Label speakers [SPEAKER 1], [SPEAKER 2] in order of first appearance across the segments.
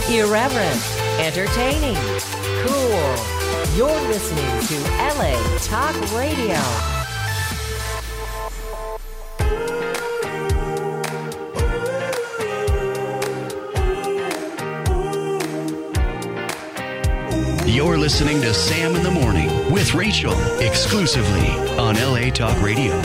[SPEAKER 1] Irreverent, entertaining, cool. You're listening to LA Talk Radio.
[SPEAKER 2] You're listening to Sam in the Morning with Rachel, exclusively on LA Talk Radio.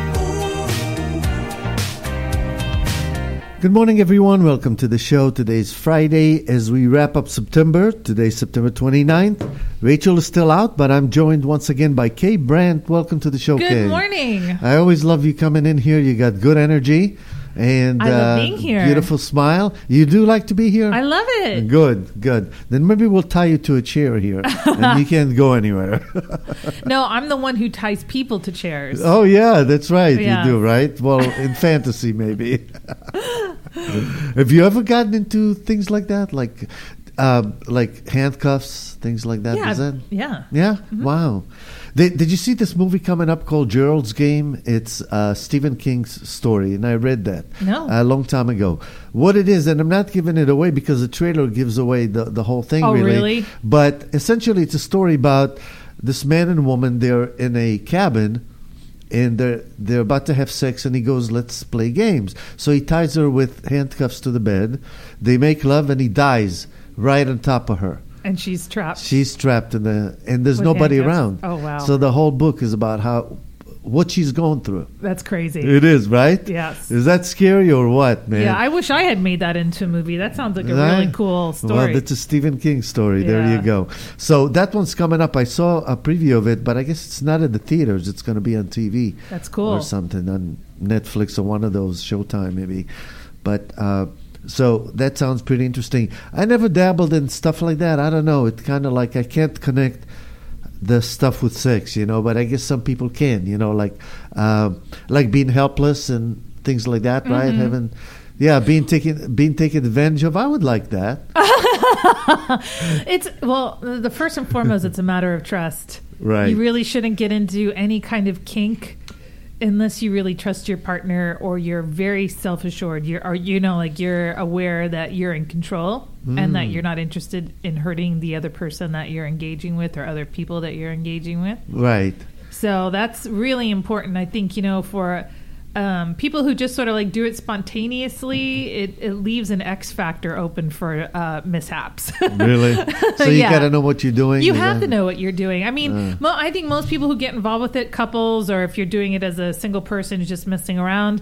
[SPEAKER 3] Good morning, everyone. Welcome to the show. Today's Friday as we wrap up September. Today's September 29th. Rachel is still out, but I'm joined once again by Kay Brandt. Welcome to the show, Kay.
[SPEAKER 4] Good morning.
[SPEAKER 3] I always love you coming in here. You got good energy. And
[SPEAKER 4] I love being here.
[SPEAKER 3] Beautiful smile. You do like to be here?
[SPEAKER 4] I love it.
[SPEAKER 3] Good. Then maybe we'll tie you to a chair here, and you can't go anywhere.
[SPEAKER 4] No, I'm the one who ties people to chairs.
[SPEAKER 3] Oh, yeah, that's right.
[SPEAKER 4] Yeah.
[SPEAKER 3] You do, right? Well, in fantasy, maybe. Have you ever gotten into things like that? Like handcuffs, things like that?
[SPEAKER 4] Yeah.
[SPEAKER 3] Is that?
[SPEAKER 4] Yeah.
[SPEAKER 3] Yeah?
[SPEAKER 4] Mm-hmm.
[SPEAKER 3] Wow. Did you see this movie coming up called Gerald's Game? It's Stephen King's story, and I read that a long time ago. What it is, and I'm not giving it away because the trailer gives away the whole thing,
[SPEAKER 4] Oh, really?
[SPEAKER 3] But essentially, it's a story about this man and woman. They're in a cabin, and they're about to have sex, and he goes, "Let's play games." So he ties her with handcuffs to the bed. They make love, and he dies right on top of her.
[SPEAKER 4] And she's trapped.
[SPEAKER 3] She's trapped and there's
[SPEAKER 4] With
[SPEAKER 3] nobody
[SPEAKER 4] handcuffs.
[SPEAKER 3] around.
[SPEAKER 4] Oh, wow.
[SPEAKER 3] So the whole book is about what she's going through.
[SPEAKER 4] That's crazy.
[SPEAKER 3] It is, right?
[SPEAKER 4] Yes.
[SPEAKER 3] Is that scary or what, man?
[SPEAKER 4] Yeah, I wish I had made that into a movie. That sounds like a
[SPEAKER 3] Right?
[SPEAKER 4] really cool story.
[SPEAKER 3] Well, that's a Stephen King story. There
[SPEAKER 4] Yeah.
[SPEAKER 3] you go. So that one's coming up. I saw a preview of it, but I guess it's not at the theaters. It's going to be on TV.
[SPEAKER 4] That's cool.
[SPEAKER 3] Or something on Netflix or one of those, Showtime maybe. But so that sounds pretty interesting. I never dabbled in stuff like that. I don't know. It's kind of like I can't connect the stuff with sex, but I guess some people can, like being helpless and things like that, right? Being taken advantage of. I would like that.
[SPEAKER 4] The first and foremost, it's a matter of trust.
[SPEAKER 3] Right.
[SPEAKER 4] You really shouldn't get into any kind of kink unless you really trust your partner or you're very self-assured. You're aware that you're in control and that you're not interested in hurting the other person that you're engaging with or other people that you're engaging with.
[SPEAKER 3] Right.
[SPEAKER 4] So that's really important, I think, for people who just sort of like do it spontaneously, it leaves an X factor open for mishaps.
[SPEAKER 3] Really? So you
[SPEAKER 4] Yeah.
[SPEAKER 3] got to know what you're doing?
[SPEAKER 4] You have to know what you're doing. I mean, I think most people who get involved with it, couples, or if you're doing it as a single person who's just messing around,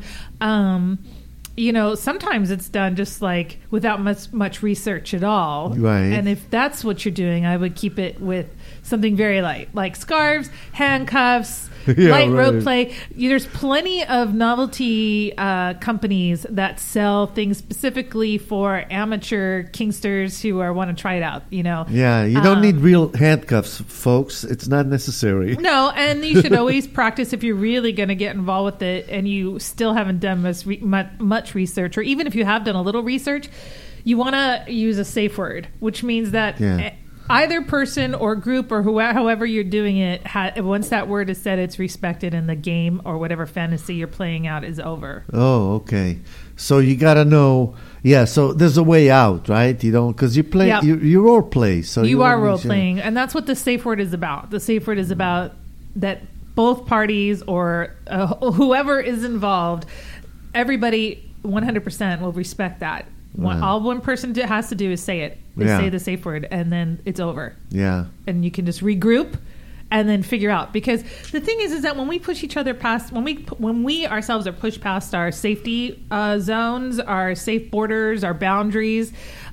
[SPEAKER 4] sometimes it's done just like without much research at all.
[SPEAKER 3] Right.
[SPEAKER 4] And if that's what you're doing, I would keep it with something very light, like scarves, handcuffs, light rope play. There's plenty of novelty companies that sell things specifically for amateur kinksters who want to try it out.
[SPEAKER 3] Yeah, you don't need real handcuffs, folks. It's not necessary.
[SPEAKER 4] No, and you should always practice if you're really going to get involved with it and you still haven't done much research, or even if you have done a little research, you want to use a safe word, which means that either person or group or however you're doing it, once that word is said, it's respected, and the game or whatever fantasy you're playing out is over.
[SPEAKER 3] Oh, okay. So you got to know. Yeah, so there's a way out, right? You don't, because you play, you role play. So
[SPEAKER 4] you are role playing, and that's what the safe word is about. The safe word is about that both parties or whoever is involved, everybody 100% will respect that. All one person has to do is say it. They say the safe word, and then it's over. Yeah. And you can just regroup and then figure out. Because the thing is that when we push each other past, when we ourselves are pushed past our safety zones, our safe borders, our boundaries,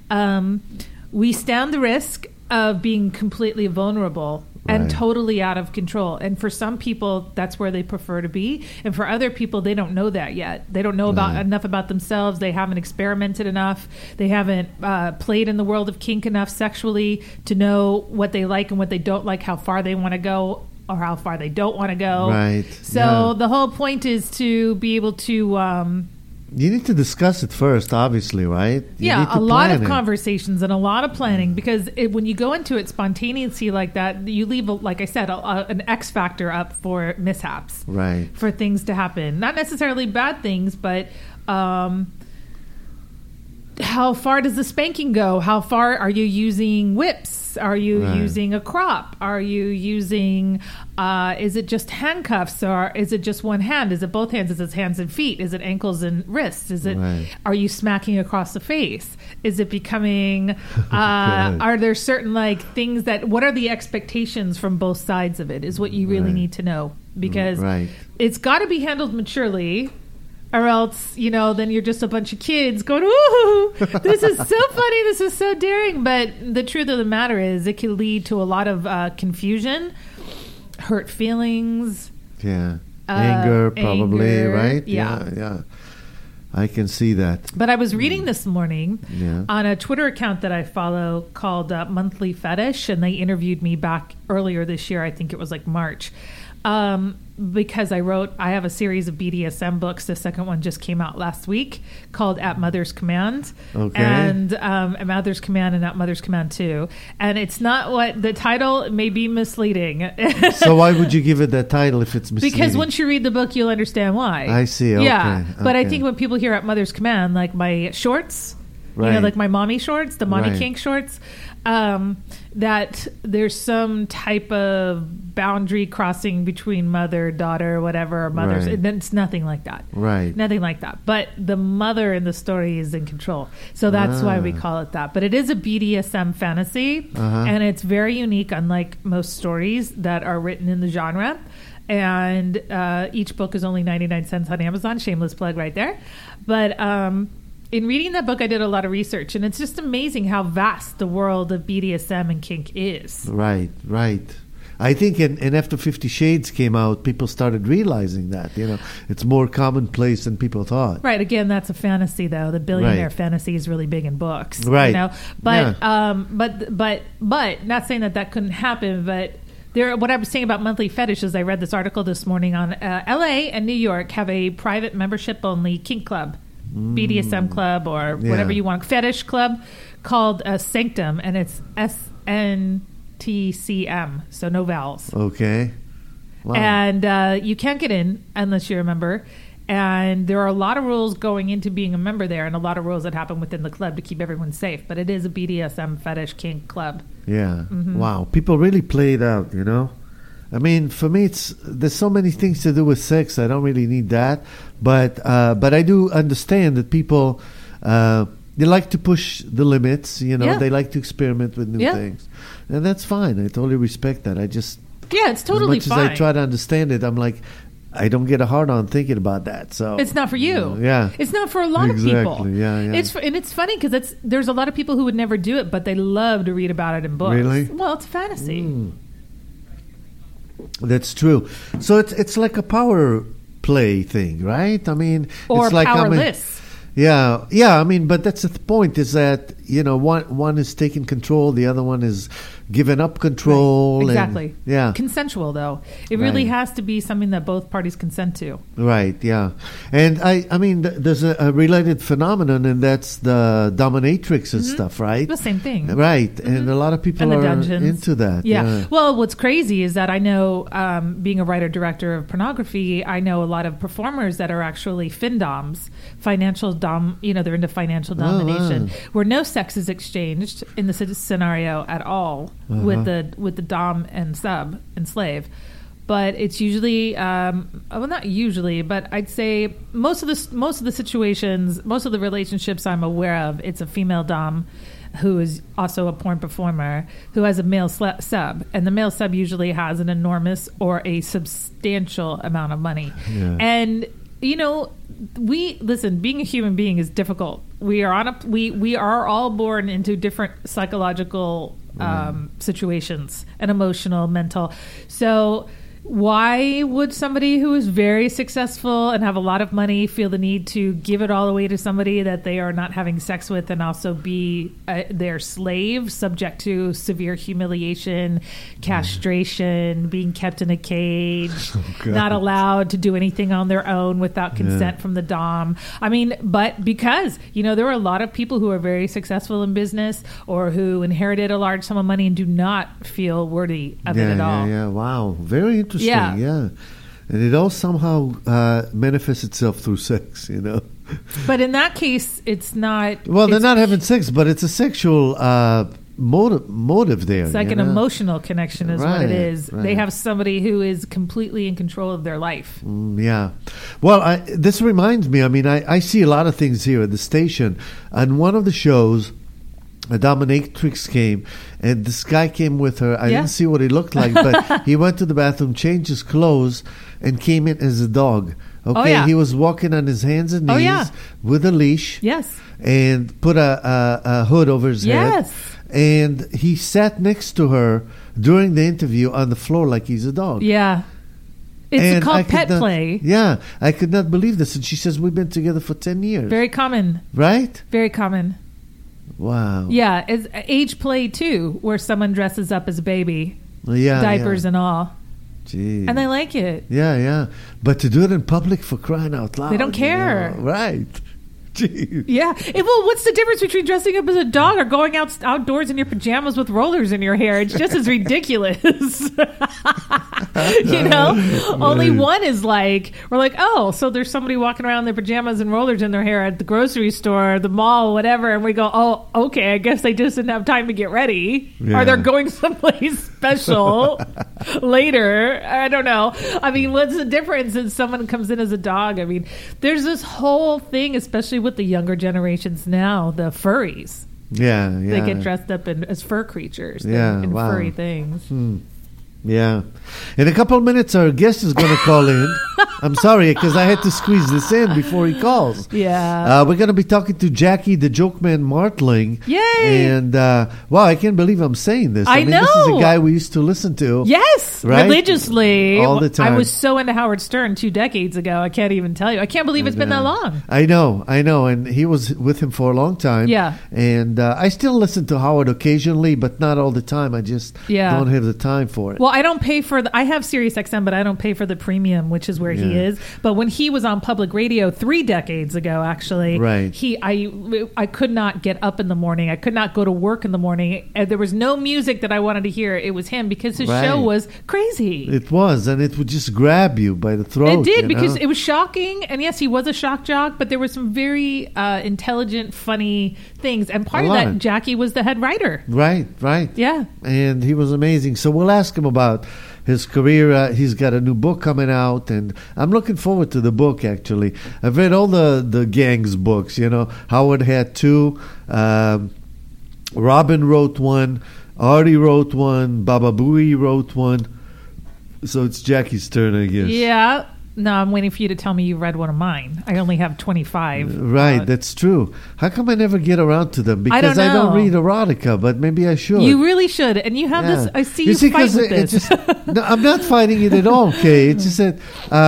[SPEAKER 4] we stand the risk of being completely vulnerable and totally out of control. And for some people, that's where they prefer to be. And for other people, they don't know that yet. They don't know enough about themselves. They haven't experimented enough. They haven't played in the world of kink enough sexually to know what they like and what they don't like, how far they want to go or how far they don't want to go. Right. So the whole point is to be able to...
[SPEAKER 3] you need to discuss it first, obviously, right?
[SPEAKER 4] A lot of conversations and a lot of planning, because when you go into it spontaneously like that, you leave, like I said, an X factor up for mishaps, right? For things to happen, not necessarily bad things, but how far does the spanking go? How far are you using whips? Are you using a crop? Are you using, is it just handcuffs, or is it just one hand? Is it both hands? Is it hands and feet? Is it ankles and wrists? Is it, are you smacking across the face? Is it becoming, are there certain like things that, what are the expectations from both sides of it is what you really need to know, because it's got to be handled maturely. Or else, you know, then you're just a bunch of kids going, ooh, this is so funny, this is so daring. But the truth of the matter is it can lead to a lot of confusion, hurt feelings.
[SPEAKER 3] Anger, probably, right? Yeah. I can see that.
[SPEAKER 4] But I was reading this morning on a Twitter account that I follow called Monthly Fetish, and they interviewed me back earlier this year. I think it was like March. Because I have a series of BDSM books. The second one just came out last week called At Mother's Command. And At Mother's Command and At Mother's Command 2. And it's not what the title may be misleading.
[SPEAKER 3] So why would you give it that title if it's misleading?
[SPEAKER 4] Because once you read the book, you'll understand why.
[SPEAKER 3] I see. Okay.
[SPEAKER 4] Yeah. But I think when people hear At Mother's Command, like my shorts, you know, like my mommy shorts, the Monty Kink shorts, that there's some type of boundary crossing between mother, daughter, whatever, or mothers. It's nothing like that. Nothing like that. But the mother in the story is in control. So that's why we call it that. But it is a BDSM fantasy, and it's very unique, unlike most stories that are written in the genre. And each book is only 99 cents on Amazon. Shameless plug right there. But in reading that book, I did a lot of research, and it's just amazing how vast the world of BDSM and kink is. Right.
[SPEAKER 3] I think and after 50 Shades came out, people started realizing that, you know, it's more commonplace than people thought.
[SPEAKER 4] Right. Again, that's a fantasy, though. The billionaire fantasy is really big in books.
[SPEAKER 3] Right.
[SPEAKER 4] You know? But, but not saying that couldn't happen, but what I was saying about Monthly Fetish is I read this article this morning on LA and New York have a private membership-only kink club. BDSM club or whatever you want, fetish club called Sanctum, and it's SNTCM, so no vowels.
[SPEAKER 3] Okay. Wow.
[SPEAKER 4] And you can't get in unless you're a member, and there are a lot of rules going into being a member there, and a lot of rules that happen within the club to keep everyone safe, but it is a BDSM fetish kink club. Wow, people really play it out, you know. I mean, for me, there's so many things to do with sex. I don't really need that, but I do understand that people they like to push the limits. You know, they like to experiment with new things, and that's fine. I totally respect that. I just it's totally
[SPEAKER 3] as much
[SPEAKER 4] fine.
[SPEAKER 3] As I try to understand it, I'm like, I don't get a hard on thinking about that. So
[SPEAKER 4] it's not for you. It's not for a lot of people. It's funny because there's a lot of people who would never do it, but they love to read about it in books.
[SPEAKER 3] Really?
[SPEAKER 4] Well, it's fantasy.
[SPEAKER 3] That's true. So it's like a power play thing, right? I mean,
[SPEAKER 4] or
[SPEAKER 3] it's like
[SPEAKER 4] powerless.
[SPEAKER 3] I mean, but that's the point. Is that, you know, one is taking control, the other one is giving up control.
[SPEAKER 4] Right. Exactly.
[SPEAKER 3] And,
[SPEAKER 4] consensual, though. It really has to be something that both parties consent to.
[SPEAKER 3] Right. Yeah. And I mean, there's a related phenomenon, and that's the dominatrix and stuff, right?
[SPEAKER 4] The same thing.
[SPEAKER 3] Right. And a lot of people are into that.
[SPEAKER 4] Yeah. Well, what's crazy is that I know, being a writer-director of pornography, I know a lot of performers that are actually findoms, financial dom. You know, they're into financial domination, where no sex is exchanged in the scenario at all with the dom and sub and slave. But it's usually, well, not usually, but I'd say most of the situations, most of the relationships I'm aware of, it's a female dom who is also a porn performer who has a male sub, and the male sub usually has an enormous or a substantial amount of money. And you know, being a human being is difficult. We are all born into different psychological situations and emotional, mental. So why would somebody who is very successful and have a lot of money feel the need to give it all away to somebody that they are not having sex with, and also be their slave, subject to severe humiliation, castration, being kept in a cage, not allowed to do anything on their own without consent from the dom? I mean, but because, you know, there are a lot of people who are very successful in business or who inherited a large sum of money and do not feel worthy of it at all.
[SPEAKER 3] Wow, very interesting. Yeah. And it all somehow manifests itself through sex, you know.
[SPEAKER 4] But in that case, it's not.
[SPEAKER 3] Well, they're
[SPEAKER 4] it's-
[SPEAKER 3] not having sex, but it's a sexual motive there.
[SPEAKER 4] It's like
[SPEAKER 3] you
[SPEAKER 4] an
[SPEAKER 3] know?
[SPEAKER 4] emotional connection is what it
[SPEAKER 3] Right,
[SPEAKER 4] is.
[SPEAKER 3] right.
[SPEAKER 4] They have somebody who is completely in control of their life.
[SPEAKER 3] Yeah. Well, this reminds me, I mean, I see a lot of things here at the station. On one of the shows, a dominatrix came, and this guy came with her. I
[SPEAKER 4] Yeah.
[SPEAKER 3] didn't see what he looked like, but he went to the bathroom, changed his clothes, and came in as a dog. Okay,
[SPEAKER 4] yeah.
[SPEAKER 3] he was walking on his hands and knees
[SPEAKER 4] Oh, yeah.
[SPEAKER 3] with a leash
[SPEAKER 4] Yes.
[SPEAKER 3] and put a hood over his head.
[SPEAKER 4] Yes.
[SPEAKER 3] And he sat next to her during the interview on the floor like he's a dog.
[SPEAKER 4] Yeah. It's
[SPEAKER 3] And I
[SPEAKER 4] called
[SPEAKER 3] could
[SPEAKER 4] pet
[SPEAKER 3] not-
[SPEAKER 4] play.
[SPEAKER 3] Yeah, I could not believe this. And she says, we've been together for 10 years.
[SPEAKER 4] Very common.
[SPEAKER 3] Right?
[SPEAKER 4] Very common.
[SPEAKER 3] Wow.
[SPEAKER 4] Yeah. It's age play, too, where someone dresses up as a baby,
[SPEAKER 3] Yeah.
[SPEAKER 4] diapers
[SPEAKER 3] yeah.
[SPEAKER 4] and all.
[SPEAKER 3] Gee.
[SPEAKER 4] And they like it.
[SPEAKER 3] Yeah, yeah. But to do it in public, for crying out loud.
[SPEAKER 4] They don't
[SPEAKER 3] you
[SPEAKER 4] care.
[SPEAKER 3] know, Right. Gee.
[SPEAKER 4] Yeah. Well, what's the difference between dressing up as a dog or going outdoors in your pajamas with rollers in your hair? It's just as ridiculous. You know? Only one is like, we're like, oh, so there's somebody walking around in their pajamas and rollers in their hair at the grocery store, the mall, whatever. And we go, oh, okay, I guess they just didn't have time to get ready.
[SPEAKER 3] Yeah.
[SPEAKER 4] Or they're going someplace special later. I don't know. I mean, what's the difference if someone comes in as a dog? I mean, there's this whole thing, especially with the younger generations now, the furries.
[SPEAKER 3] Yeah, yeah.
[SPEAKER 4] They get dressed up as fur creatures
[SPEAKER 3] Yeah,
[SPEAKER 4] in
[SPEAKER 3] wow.
[SPEAKER 4] furry things.
[SPEAKER 3] Yeah. In a couple of minutes, our guest is going to call in. I'm sorry, because I had to squeeze this in before he calls.
[SPEAKER 4] Yeah.
[SPEAKER 3] We're going to be talking to Jackie, the joke man Martling.
[SPEAKER 4] Yay!
[SPEAKER 3] And, wow, I can't believe I'm saying this.
[SPEAKER 4] I
[SPEAKER 3] mean, this is
[SPEAKER 4] know.
[SPEAKER 3] a guy we used to listen to.
[SPEAKER 4] Yes,
[SPEAKER 3] Right?
[SPEAKER 4] religiously.
[SPEAKER 3] All the time.
[SPEAKER 4] I was so into Howard Stern 2 decades ago. I can't even tell you. I can't believe it's been that long.
[SPEAKER 3] I know. And he was with him for a long time.
[SPEAKER 4] Yeah.
[SPEAKER 3] And I still listen to Howard occasionally, but not all the time. I just
[SPEAKER 4] Yeah.
[SPEAKER 3] don't have the time for it.
[SPEAKER 4] Well, I don't pay for I have Sirius XM, but I don't pay for the premium, which is where he
[SPEAKER 3] Yeah.
[SPEAKER 4] is. But when he was on public radio 3 decades ago, actually,
[SPEAKER 3] Right.
[SPEAKER 4] I could not get up in the morning. I could not go to work in the morning. There was no music that I wanted to hear. It was him because his
[SPEAKER 3] Right.
[SPEAKER 4] show was crazy.
[SPEAKER 3] It was, and it would just grab you by the throat.
[SPEAKER 4] It did
[SPEAKER 3] you
[SPEAKER 4] because
[SPEAKER 3] know?
[SPEAKER 4] it was shocking, and yes, he was a shock jock, but there were some very intelligent, funny things. And part
[SPEAKER 3] I
[SPEAKER 4] of
[SPEAKER 3] love
[SPEAKER 4] that,
[SPEAKER 3] it.
[SPEAKER 4] Jackie was the head writer.
[SPEAKER 3] Right.
[SPEAKER 4] Yeah.
[SPEAKER 3] And he was amazing. So we'll ask him about his career. He's got a new book coming out, and I'm looking forward to the book, actually. I've read all the gang's books, you know. Howard had 2. Robin wrote one. Artie wrote one. Baba Booey wrote one. So it's Jackie's turn, I guess.
[SPEAKER 4] Yeah. No, I'm waiting for you to tell me you read one of mine. I only have 25.
[SPEAKER 3] Right, that's true. How come I never get around to them?
[SPEAKER 4] I
[SPEAKER 3] Because
[SPEAKER 4] don't
[SPEAKER 3] I don't
[SPEAKER 4] know.
[SPEAKER 3] read erotica, but maybe I should.
[SPEAKER 4] You really should. And you have this. I see you, fight
[SPEAKER 3] 'cause
[SPEAKER 4] with
[SPEAKER 3] it
[SPEAKER 4] this.
[SPEAKER 3] just- no, I'm not fighting it at all, okay? It's just that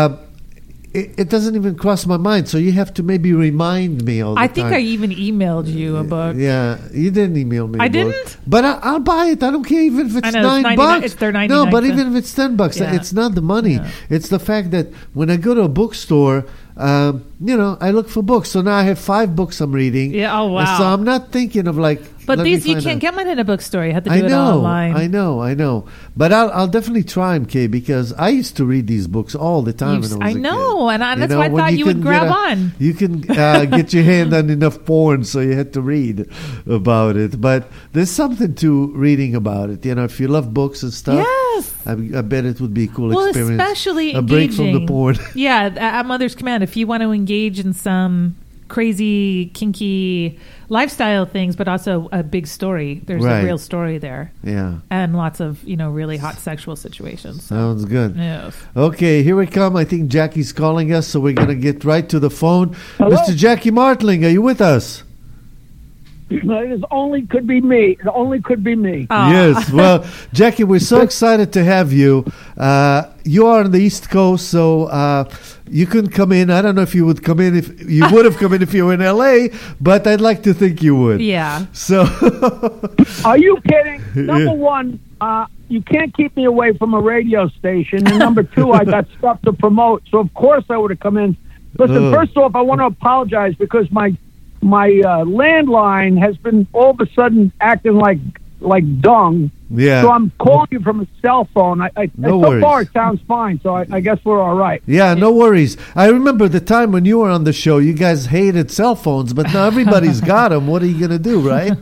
[SPEAKER 3] it doesn't even cross my mind. So you have to maybe remind me all the
[SPEAKER 4] I
[SPEAKER 3] time.
[SPEAKER 4] think I even emailed you a book.
[SPEAKER 3] Yeah, you didn't email me.
[SPEAKER 4] I
[SPEAKER 3] a book.
[SPEAKER 4] didn't?
[SPEAKER 3] But I'll buy it. I don't care even if it's
[SPEAKER 4] I know, it's
[SPEAKER 3] $9.
[SPEAKER 4] 99 it's their 99
[SPEAKER 3] No, but
[SPEAKER 4] cents.
[SPEAKER 3] even if it's $10,
[SPEAKER 4] Yeah.
[SPEAKER 3] it's not the money.
[SPEAKER 4] Yeah.
[SPEAKER 3] It's the fact that when I go to a bookstore, you know, I look for books. So now I have 5 books I'm reading.
[SPEAKER 4] Yeah, oh, wow.
[SPEAKER 3] So I'm not thinking of like.
[SPEAKER 4] But
[SPEAKER 3] let me
[SPEAKER 4] these, you
[SPEAKER 3] find
[SPEAKER 4] can't
[SPEAKER 3] out.
[SPEAKER 4] get mine in a bookstore. You have to do
[SPEAKER 3] I
[SPEAKER 4] it
[SPEAKER 3] know,
[SPEAKER 4] online.
[SPEAKER 3] I know. But I'll definitely try them, Kay, because I used to read these books all the time. When I was a
[SPEAKER 4] know,
[SPEAKER 3] kid.
[SPEAKER 4] and that's why I
[SPEAKER 3] when
[SPEAKER 4] thought you would
[SPEAKER 3] can
[SPEAKER 4] grab
[SPEAKER 3] get
[SPEAKER 4] on.
[SPEAKER 3] You can get your hand on enough porn, so you had to read about it. But there's something to reading about it. You know, if you love books and stuff,
[SPEAKER 4] Yes.
[SPEAKER 3] I bet it would be a cool
[SPEAKER 4] Well,
[SPEAKER 3] experience.
[SPEAKER 4] especially
[SPEAKER 3] a break from the
[SPEAKER 4] engaging.
[SPEAKER 3] porn.
[SPEAKER 4] Yeah, at Mother's Command, if you want to engage in some crazy, kinky lifestyle things, but also a big story. There's
[SPEAKER 3] Right.
[SPEAKER 4] a real story there.
[SPEAKER 3] Yeah,
[SPEAKER 4] And lots of, really hot sexual situations.
[SPEAKER 3] sounds good.
[SPEAKER 4] Yes.
[SPEAKER 3] Okay, here we come. I think Jackie's calling us, so we're going to get right to the phone.
[SPEAKER 5] Hello?
[SPEAKER 3] Mr. Jackie Martling, are you with us?
[SPEAKER 5] It only could be me. It only could be me.
[SPEAKER 4] Aw.
[SPEAKER 3] Yes. Well, Jackie, we're so excited to have you. You are on the East Coast, so you couldn't come in. I don't know if you would come in. If you would have come in if you were in LA, but I'd like to think you would.
[SPEAKER 4] Yeah.
[SPEAKER 3] So,
[SPEAKER 5] Are you kidding? Number one, you can't keep me away from a radio station. And number two, I got stuff to promote. So, of course, I would have come in. Listen, first off, I want to apologize because my landline has been all of a sudden acting like dung.
[SPEAKER 3] Yeah.
[SPEAKER 5] So I'm calling you from a cell phone.
[SPEAKER 3] No
[SPEAKER 5] so
[SPEAKER 3] worries.
[SPEAKER 5] far, it sounds fine. So I guess we're all right.
[SPEAKER 3] Yeah, no worries. I remember the time when you were on the show, you guys hated cell phones, but now everybody's got them. What are you going to do, right?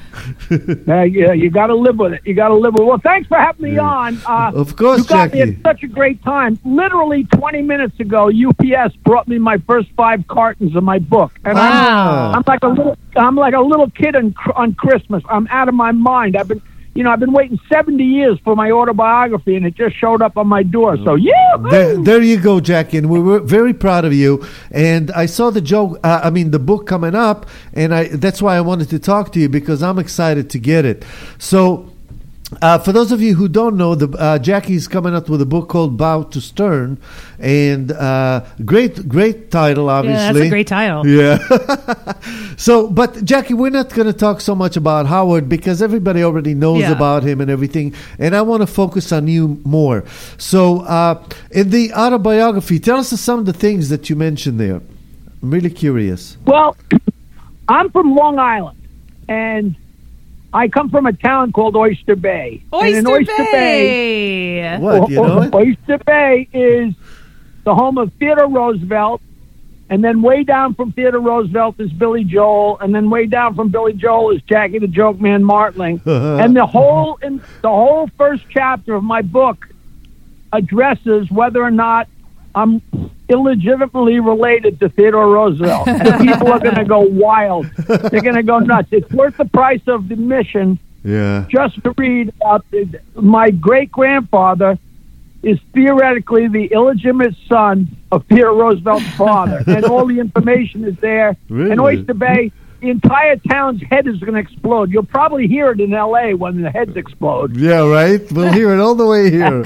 [SPEAKER 5] Yeah, you got to live with it. You got to live with it. Well, thanks for having me on.
[SPEAKER 3] Of course,
[SPEAKER 5] you got me
[SPEAKER 3] Jackie.
[SPEAKER 5] at such a great time. Literally 20 minutes ago, UPS brought me my first 5 cartons of my book, and
[SPEAKER 3] Wow.
[SPEAKER 5] I'm like a little kid on Christmas. I'm out of my mind. I've been waiting 70 years for my autobiography, and it just showed up on my door. So,
[SPEAKER 3] There you go, Jackie, and we were very proud of you. And I saw the book coming up, and that's why I wanted to talk to you, because I'm excited to get it. So, for those of you who don't know, Jackie's coming up with a book called Bow to Stern, and great title, obviously.
[SPEAKER 4] Yeah, that's a great title.
[SPEAKER 3] Yeah. So, but Jackie, we're not going to talk so much about Howard because everybody already knows about him and everything, and I want to focus on you more. So, in the autobiography, tell us some of the things that you mentioned there. I'm really curious.
[SPEAKER 5] Well, I'm from Long Island, and I come from a town called Oyster Bay. And in
[SPEAKER 4] Oyster Bay.
[SPEAKER 3] What, you know it?
[SPEAKER 5] Oyster Bay is the home of Theodore Roosevelt, and then way down from Theodore Roosevelt is Billy Joel, and then way down from Billy Joel is Jackie the Joke Man Martling. And the whole first chapter of my book addresses whether or not I'm illegitimately related to Theodore Roosevelt. And people are going to go wild. They're going to go nuts. It's worth the price of admission just to read about my great-grandfather is theoretically the illegitimate son of Theodore Roosevelt's father. And all the information is there.
[SPEAKER 3] Really?
[SPEAKER 5] And Oyster Bay, the entire town's head is going to explode. You'll probably hear it in L.A. when the heads explode.
[SPEAKER 3] Yeah, right? We'll hear it all the way here.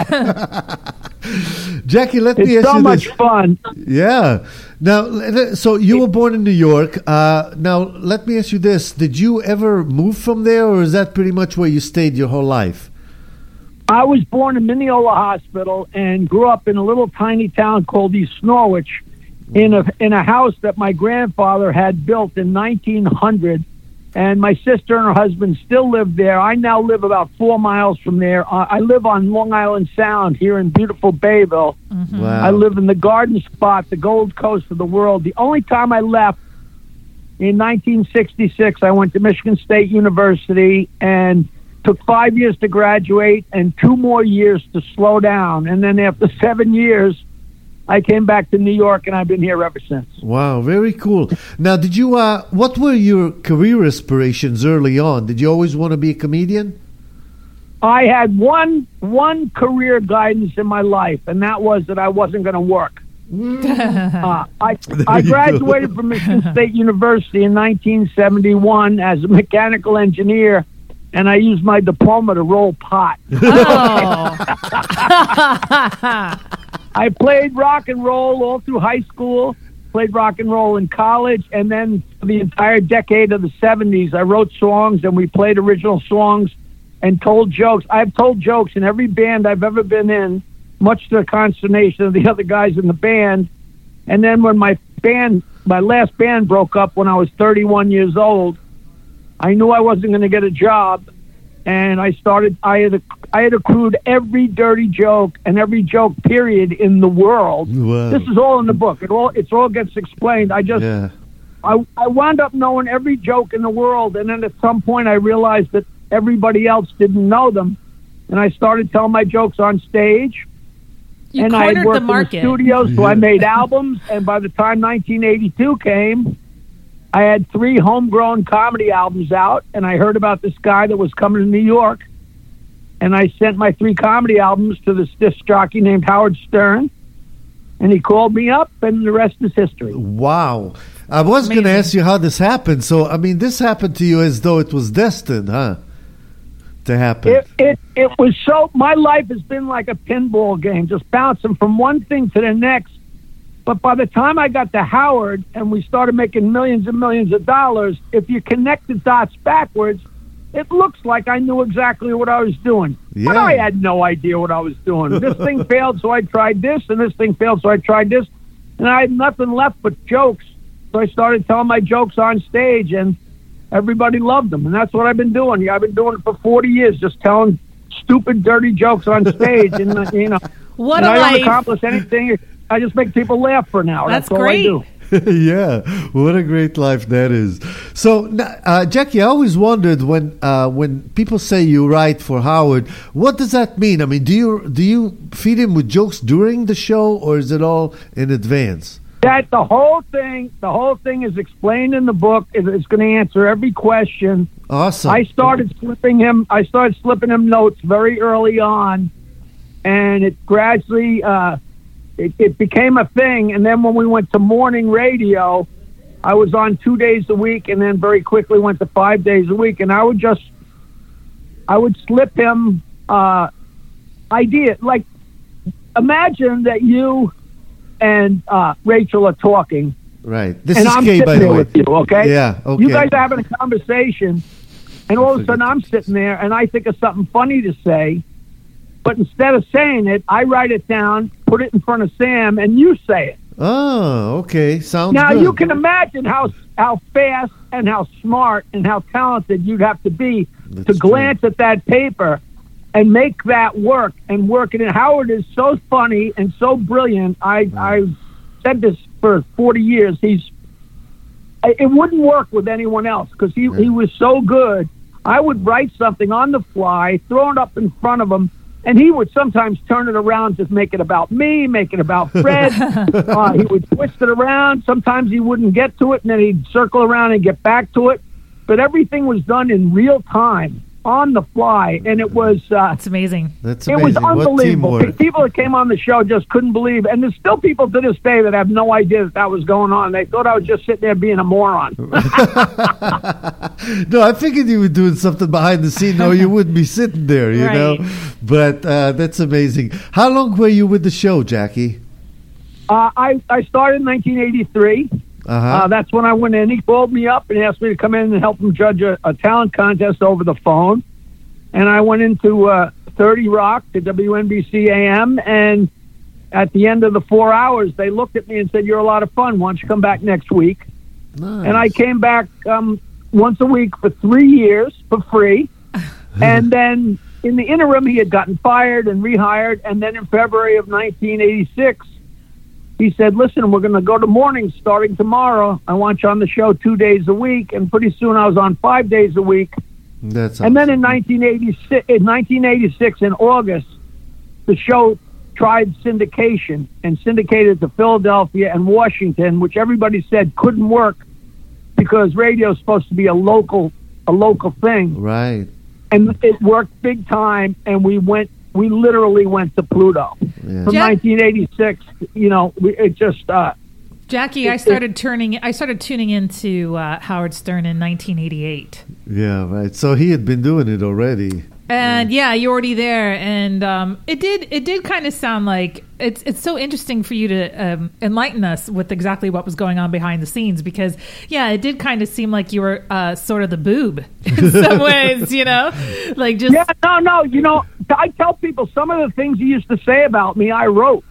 [SPEAKER 3] Jackie, let me ask you this.
[SPEAKER 5] It's so much fun.
[SPEAKER 3] Yeah. Now, so you were born in New York. Now, let me ask you this. Did you ever move from there, or is that pretty much where you stayed your whole life?
[SPEAKER 5] I was born in Mineola Hospital and grew up in a little tiny town called East Norwich in a house that my grandfather had built in 1900. And my sister and her husband still live there. I now live about 4 miles from there. I live on Long Island Sound here in beautiful Bayville.
[SPEAKER 4] Mm-hmm.
[SPEAKER 3] Wow.
[SPEAKER 5] I live in the Garden Spot, the Gold Coast of the world. The only time I left in 1966, I went to Michigan State University and took 5 years to graduate and 2 more years to slow down. And then after 7 years, I came back to New York, and I've been here ever since.
[SPEAKER 3] Wow, very cool. Now, did you? What were your career aspirations early on? Did you always want to be a comedian?
[SPEAKER 5] I had one career guidance in my life, and that was that I wasn't going to work. I graduated from Michigan State University in 1971 as a mechanical engineer, and I used my diploma to roll pot.
[SPEAKER 4] Oh.
[SPEAKER 5] I played rock and roll all through high school, played rock and roll in college, and then for the entire decade of the 70s, I wrote songs, and we played original songs and told jokes. I've told jokes in every band I've ever been in, much to the consternation of the other guys in the band. And then when my last band broke up when I was 31 years old, I knew I wasn't going to get a job. And I had accrued every dirty joke and every joke period in the world.
[SPEAKER 3] Wow.
[SPEAKER 5] This is all in the book. It all gets explained. I wound up knowing every joke in the world, and then at some point I realized that everybody else didn't know them, and I started telling my jokes on stage.
[SPEAKER 4] You
[SPEAKER 5] and I had
[SPEAKER 4] cornered
[SPEAKER 5] worked
[SPEAKER 4] the market.
[SPEAKER 5] in the studios, so I made albums, and by the time 1982 came, I had 3 homegrown comedy albums out, and I heard about this guy that was coming to New York, and I sent my 3 comedy albums to this disc jockey named Howard Stern, and he called me up, and the rest is history.
[SPEAKER 3] Wow. I was going to ask you how this happened. So, I mean, this happened to you as though it was destined, huh? To happen.
[SPEAKER 5] It was so, my life has been like a pinball game, just bouncing from one thing to the next. But by the time I got to Howard and we started making millions and millions of dollars, if you connect the dots backwards, it looks like I knew exactly what I was doing.
[SPEAKER 3] Yeah.
[SPEAKER 5] But I had no idea what I was doing. This thing failed, so I tried this, and this thing failed, so I tried this. And I had nothing left but jokes. So I started telling my jokes on stage, and everybody loved them. And that's what I've been doing. I've been doing it for 40 years, just telling stupid, dirty jokes on stage, and
[SPEAKER 4] What
[SPEAKER 5] and
[SPEAKER 4] a
[SPEAKER 5] I don't
[SPEAKER 4] life.
[SPEAKER 5] accomplish anything. I just make people laugh for an hour.
[SPEAKER 4] That's
[SPEAKER 5] all
[SPEAKER 4] great.
[SPEAKER 5] I do.
[SPEAKER 3] Yeah, what a great life that is. So, Jackie, I always wondered when people say you write for Howard, what does that mean? I mean, do you feed him with jokes during the show, or is it all in advance?
[SPEAKER 5] That the whole thing is explained in the book. It's going to answer every question.
[SPEAKER 3] Awesome.
[SPEAKER 5] I started slipping him notes very early on, and it gradually it became a thing. And then when we went to morning radio, I was on 2 days a week, and then very quickly went to 5 days a week. And I would slip him idea, like, imagine that you and Rachel are talking.
[SPEAKER 3] Right. This
[SPEAKER 5] And
[SPEAKER 3] is
[SPEAKER 5] I'm
[SPEAKER 3] Kay,
[SPEAKER 5] sitting
[SPEAKER 3] by the
[SPEAKER 5] there
[SPEAKER 3] way.
[SPEAKER 5] with you, okay?
[SPEAKER 3] Yeah, okay.
[SPEAKER 5] You guys are having a conversation, and all of a sudden I'm sitting there, and I think of something funny to say, but instead of saying it, I write it down, put it in front of Sam, and you say it.
[SPEAKER 3] Oh, okay. Sounds
[SPEAKER 5] Now,
[SPEAKER 3] good.
[SPEAKER 5] you can imagine how fast and how smart and how talented you'd have to be
[SPEAKER 3] That's
[SPEAKER 5] to glance at that paper and make that work and work it in. Howard is so funny and so brilliant. I've said this for 40 years. It wouldn't work with anyone else because he was so good. I would write something on the fly, throw it up in front of him, and he would sometimes turn it around, just make it about me, make it about Fred. He would twist it around. Sometimes he wouldn't get to it, and then he'd circle around and get back to it. But everything was done in real time, on the fly, and it was...
[SPEAKER 4] That's amazing.
[SPEAKER 3] That's
[SPEAKER 5] it
[SPEAKER 3] amazing.
[SPEAKER 5] was unbelievable.
[SPEAKER 3] What teamwork.
[SPEAKER 5] People that came on the show just couldn't believe, and there's still people to this day that have no idea that was going on. They thought I was just sitting there being a moron.
[SPEAKER 3] No, I figured you were doing something behind the scene, or you wouldn't be sitting there, you know. But that's amazing. How long were you with the show, Jackie?
[SPEAKER 5] I started in 1983. That's when I went in. He called me up and asked me to come in and help him judge a talent contest over the phone. And I went into 30 Rock to WNBC AM, and at the end of the 4 hours, they looked at me and said, "You're a lot of fun. Why don't you come back next week?"
[SPEAKER 3] Nice.
[SPEAKER 5] And I came back once a week for 3 years for free. And then in the interim, he had gotten fired and rehired. And then in February of 1986, he said, "Listen, we're going to go to mornings starting tomorrow. I want you on the show 2 days a week." And pretty soon I was on 5 days a week.
[SPEAKER 3] That's
[SPEAKER 5] And then in 1986 in August, the show tried syndication and syndicated to Philadelphia and Washington, which everybody said couldn't work because radio is supposed to be a local thing.
[SPEAKER 3] right.
[SPEAKER 5] And it worked big time, and we literally went to Pluto.
[SPEAKER 3] Yeah.
[SPEAKER 5] From 1986, it just...
[SPEAKER 4] Jackie, I started tuning into Howard Stern in 1988.
[SPEAKER 3] Yeah, right. So he had been doing it already.
[SPEAKER 4] And you're already there, and it did kind of sound like it's so interesting for you to enlighten us with exactly what was going on behind the scenes, because it did kind of seem like you were sort of the boob in some ways, like just
[SPEAKER 5] no. I tell people some of the things he used to say about me, I wrote.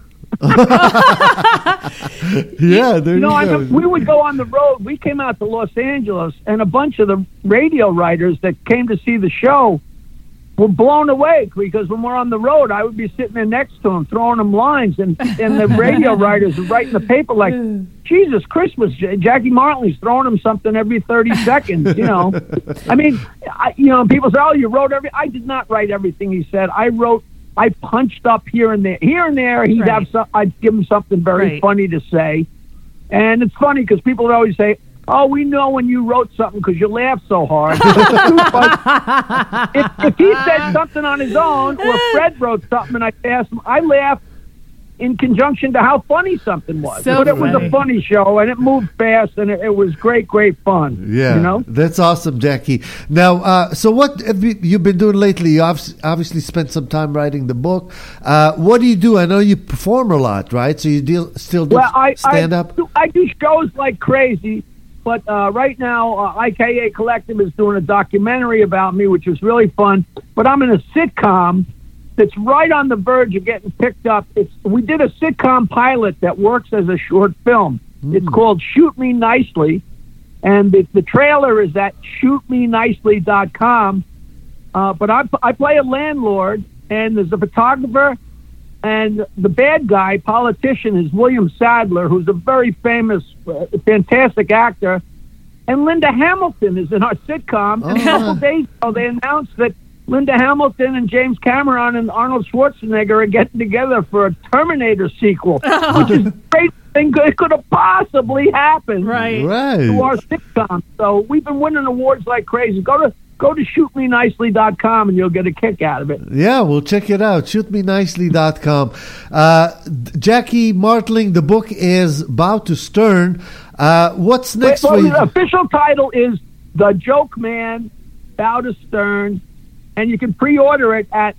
[SPEAKER 3] Yeah, there you go.
[SPEAKER 5] We would go on the road. We came out to Los Angeles, and a bunch of the radio writers that came to see the show were blown away because when we're on the road, I would be sitting there next to him, throwing him lines, and the radio writers would write in the paper like, "Jesus Christmas, Jackie Martley's throwing him something every 30 seconds." I mean, people say, "Oh, you wrote I did not write everything he said. I punched up here and there. Here and there, I'd give him something very funny to say. And it's funny because people would always say, "Oh, we know when you wrote something because you laugh so hard." if he said something on his own, or Fred wrote something and I asked him, I laughed in conjunction to how funny something was.
[SPEAKER 4] So
[SPEAKER 5] but it was
[SPEAKER 4] funny.
[SPEAKER 5] a funny show, and it moved fast, and it was great fun.
[SPEAKER 3] Yeah, that's awesome, Jackie. Now, so what have you been doing lately? You obviously spent some time writing the book. What do you do? I know you perform a lot, right? So you still do stand-up?
[SPEAKER 5] I do shows like crazy, but right now, IKA Collective is doing a documentary about me, which is really fun. But I'm in a sitcom that's right on the verge of getting picked up. We did a sitcom pilot that works as a short film. It's called Shoot Me Nicely, and the trailer is at shootmenicely.com. But I play a landlord, and there's a photographer, and the bad guy, politician, is William Sadler, who's a very famous, fantastic actor. And Linda Hamilton is in our sitcom. And a couple days ago, they announced that Linda Hamilton and James Cameron and Arnold Schwarzenegger are getting together for a Terminator sequel, which is the greatest thing it could have possibly happened
[SPEAKER 4] Right.
[SPEAKER 5] to our sitcom. So we've been winning awards like crazy. Go to shootmenicely.com and you'll get a kick out of it.
[SPEAKER 3] Yeah, we'll check it out. Shootmenicely.com. Jackie Martling, the book is Bow to Stern. What's next for you?
[SPEAKER 5] The official title is The Joke Man, Bow to Stern, and you can pre-order it at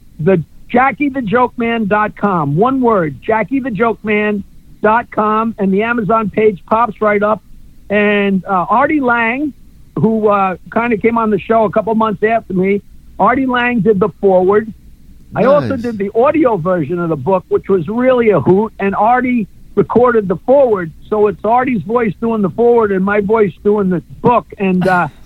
[SPEAKER 5] JackieTheJokeman.com. One word, JackieTheJokeman.com, and the Amazon page pops right up. And Artie Lang, who kind of came on the show a couple months after me, Artie Lang did the foreword. I also did the audio version of the book, which was really a hoot, and Artie recorded the foreword. So it's Artie's voice doing the foreword and my voice doing the book, and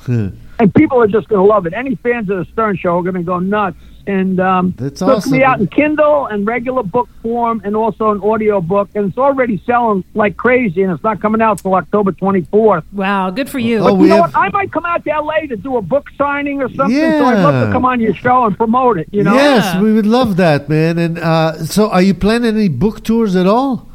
[SPEAKER 5] people are just going to love it. Any fans of the Stern Show are going to go nuts. And
[SPEAKER 3] That's
[SPEAKER 5] so it's
[SPEAKER 3] awesome.
[SPEAKER 5] going to be out in Kindle and regular book form, and also an audio book, and it's already selling like crazy, and it's not coming out till October 24th.
[SPEAKER 4] Wow, good for you.
[SPEAKER 3] Oh,
[SPEAKER 5] You know what? I might come out to L.A. to do a book signing or something, so I'd love to come on your show and promote it, you know?
[SPEAKER 3] Yes,
[SPEAKER 4] Yeah.
[SPEAKER 3] we would love that, man. And so are you planning any book tours at all?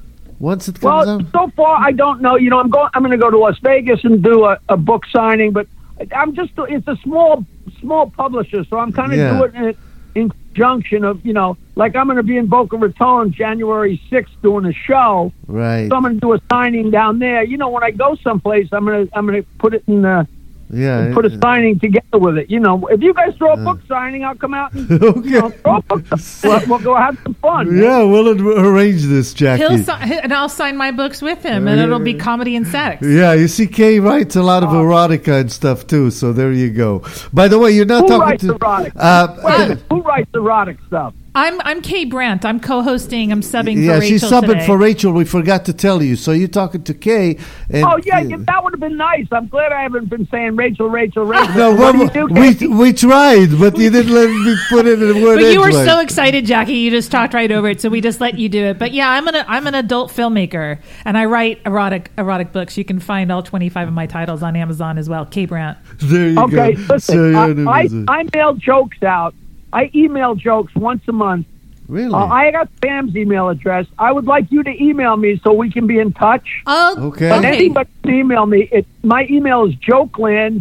[SPEAKER 3] Once it comes
[SPEAKER 5] Well,
[SPEAKER 3] out?
[SPEAKER 5] so far I don't know. You know, I'm going to go to Las Vegas and do a book signing, but it's a small publisher, so I'm kind of doing it in conjunction of, you know, like I'm going to be in Boca Raton January 6th doing a show.
[SPEAKER 3] Right.
[SPEAKER 5] So I'm going to do a signing down there. You know, when I go someplace, I'm going to put it in and put a signing together with it. You know, if you guys throw a book signing, I'll come out and
[SPEAKER 3] Okay.
[SPEAKER 5] throw a book. We'll go have some fun.
[SPEAKER 3] Yeah, we'll arrange this, Jackie.
[SPEAKER 4] And I'll sign my books with him, and it'll be comedy and sex.
[SPEAKER 3] Yeah, you see, Kay writes a lot of erotica and stuff too, so there you go. By the way, you're not
[SPEAKER 5] Who
[SPEAKER 3] talking
[SPEAKER 5] writes
[SPEAKER 3] to
[SPEAKER 5] erotic? Wait a minute, who writes erotic stuff?
[SPEAKER 4] I'm Kay Brandt. I'm co-hosting. I'm subbing for
[SPEAKER 3] yeah,
[SPEAKER 4] Rachel
[SPEAKER 3] she's subbing
[SPEAKER 4] today.
[SPEAKER 3] for Rachel. We forgot to tell you. So you're talking to Kay. And
[SPEAKER 5] Oh yeah, that would have been nice. I'm glad I haven't been saying Rachel.
[SPEAKER 3] No,
[SPEAKER 5] What do you do, Casey?
[SPEAKER 3] we tried, but you didn't let me put it in the word.
[SPEAKER 4] But you were
[SPEAKER 3] edgewise.
[SPEAKER 4] so excited, Jackie. You just talked right over it, so we just let you do it. But yeah, I'm an adult filmmaker, and I write erotic books. You can find all 25 of my titles on Amazon as well. Kay Brandt.
[SPEAKER 3] There you
[SPEAKER 5] Okay,
[SPEAKER 3] go.
[SPEAKER 5] listen.
[SPEAKER 3] So you're
[SPEAKER 5] I mail jokes out. I email jokes once a month.
[SPEAKER 3] really?
[SPEAKER 5] I got Sam's email address. I would like you to email me so we can be in touch.
[SPEAKER 4] Oh,
[SPEAKER 3] Okay.
[SPEAKER 5] But anybody can email me. My email is Jokeland,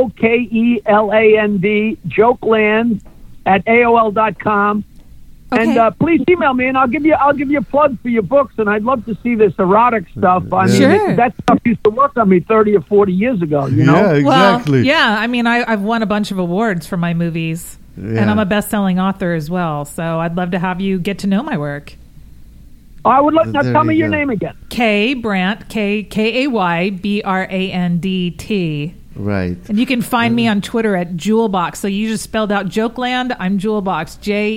[SPEAKER 5] Jokeland, Jokeland at AOL.com.
[SPEAKER 4] Okay.
[SPEAKER 5] And please email me, and I'll give you a plug for your books. And I'd love to see this erotic stuff. I mean,
[SPEAKER 4] Sure.
[SPEAKER 5] that stuff used to work on me 30 or 40 years ago. You know.
[SPEAKER 3] Yeah, exactly.
[SPEAKER 4] Well, yeah, I mean, I've won a bunch of awards for my movies,
[SPEAKER 3] Yeah.
[SPEAKER 4] and I'm a best-selling author as well. So I'd love to have you get to know my work.
[SPEAKER 5] I would like. Now,
[SPEAKER 3] There
[SPEAKER 5] tell me
[SPEAKER 3] you
[SPEAKER 5] your
[SPEAKER 3] go.
[SPEAKER 5] name again.
[SPEAKER 4] Kay Brandt, KayBrandt.
[SPEAKER 3] Right.
[SPEAKER 4] And you can find me on Twitter at Jewelbox. So you just spelled out Jokeland. I'm Jewelbox.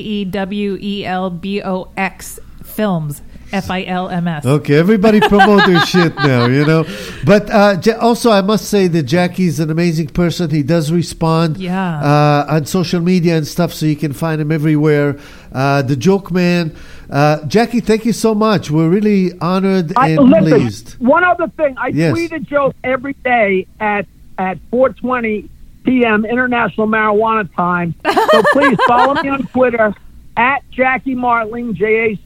[SPEAKER 4] JEWELBOX Films. FILMS.
[SPEAKER 3] Okay, everybody promote their shit now, you know. But also, I must say that Jackie's an amazing person. He does respond on social media and stuff, so you can find him everywhere. The Joke Man. Jackie, thank you so much. We're really honored and pleased.
[SPEAKER 5] One other thing. I
[SPEAKER 3] Yes.
[SPEAKER 5] tweet a joke every day at 4:20 p.m. International Marijuana Time. So please follow me on Twitter at Jackie Martling,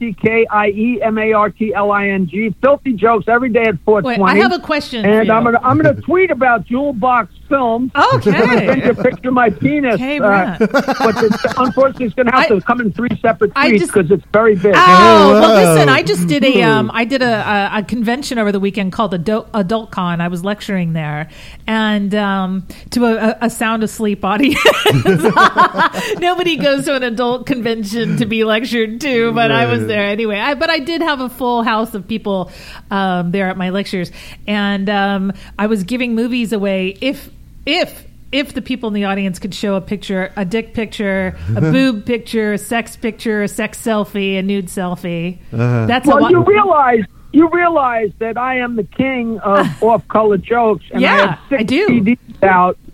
[SPEAKER 5] JackieMartling. Filthy jokes every day at 4:20.
[SPEAKER 4] Wait, I have a question for
[SPEAKER 5] And
[SPEAKER 4] you.
[SPEAKER 5] I'm gonna tweet about Jewel Box Films.
[SPEAKER 4] Okay.
[SPEAKER 5] Send you a picture of my penis.
[SPEAKER 4] Okay, Brett.
[SPEAKER 5] But unfortunately, it's going to have to come in 3 separate
[SPEAKER 4] I
[SPEAKER 5] tweets
[SPEAKER 4] just-
[SPEAKER 5] because it's very big.
[SPEAKER 4] Oh,
[SPEAKER 3] wow.
[SPEAKER 4] well, listen, I just did I did a convention over the weekend called Adult Con. I was lecturing there, and to a sound asleep audience. Nobody goes to an adult convention to be lectured to, but I was there anyway. But I did have a full house of people there at my lectures, and I was giving movies away if the people in the audience could show a picture, a dick picture, a boob picture, a sex selfie, a nude selfie. That's
[SPEAKER 5] Well,
[SPEAKER 4] a lot.
[SPEAKER 5] you realize that I am the king of off-color jokes, and I
[SPEAKER 4] Yeah,
[SPEAKER 5] have 6
[SPEAKER 4] I do.
[SPEAKER 5] CDs out,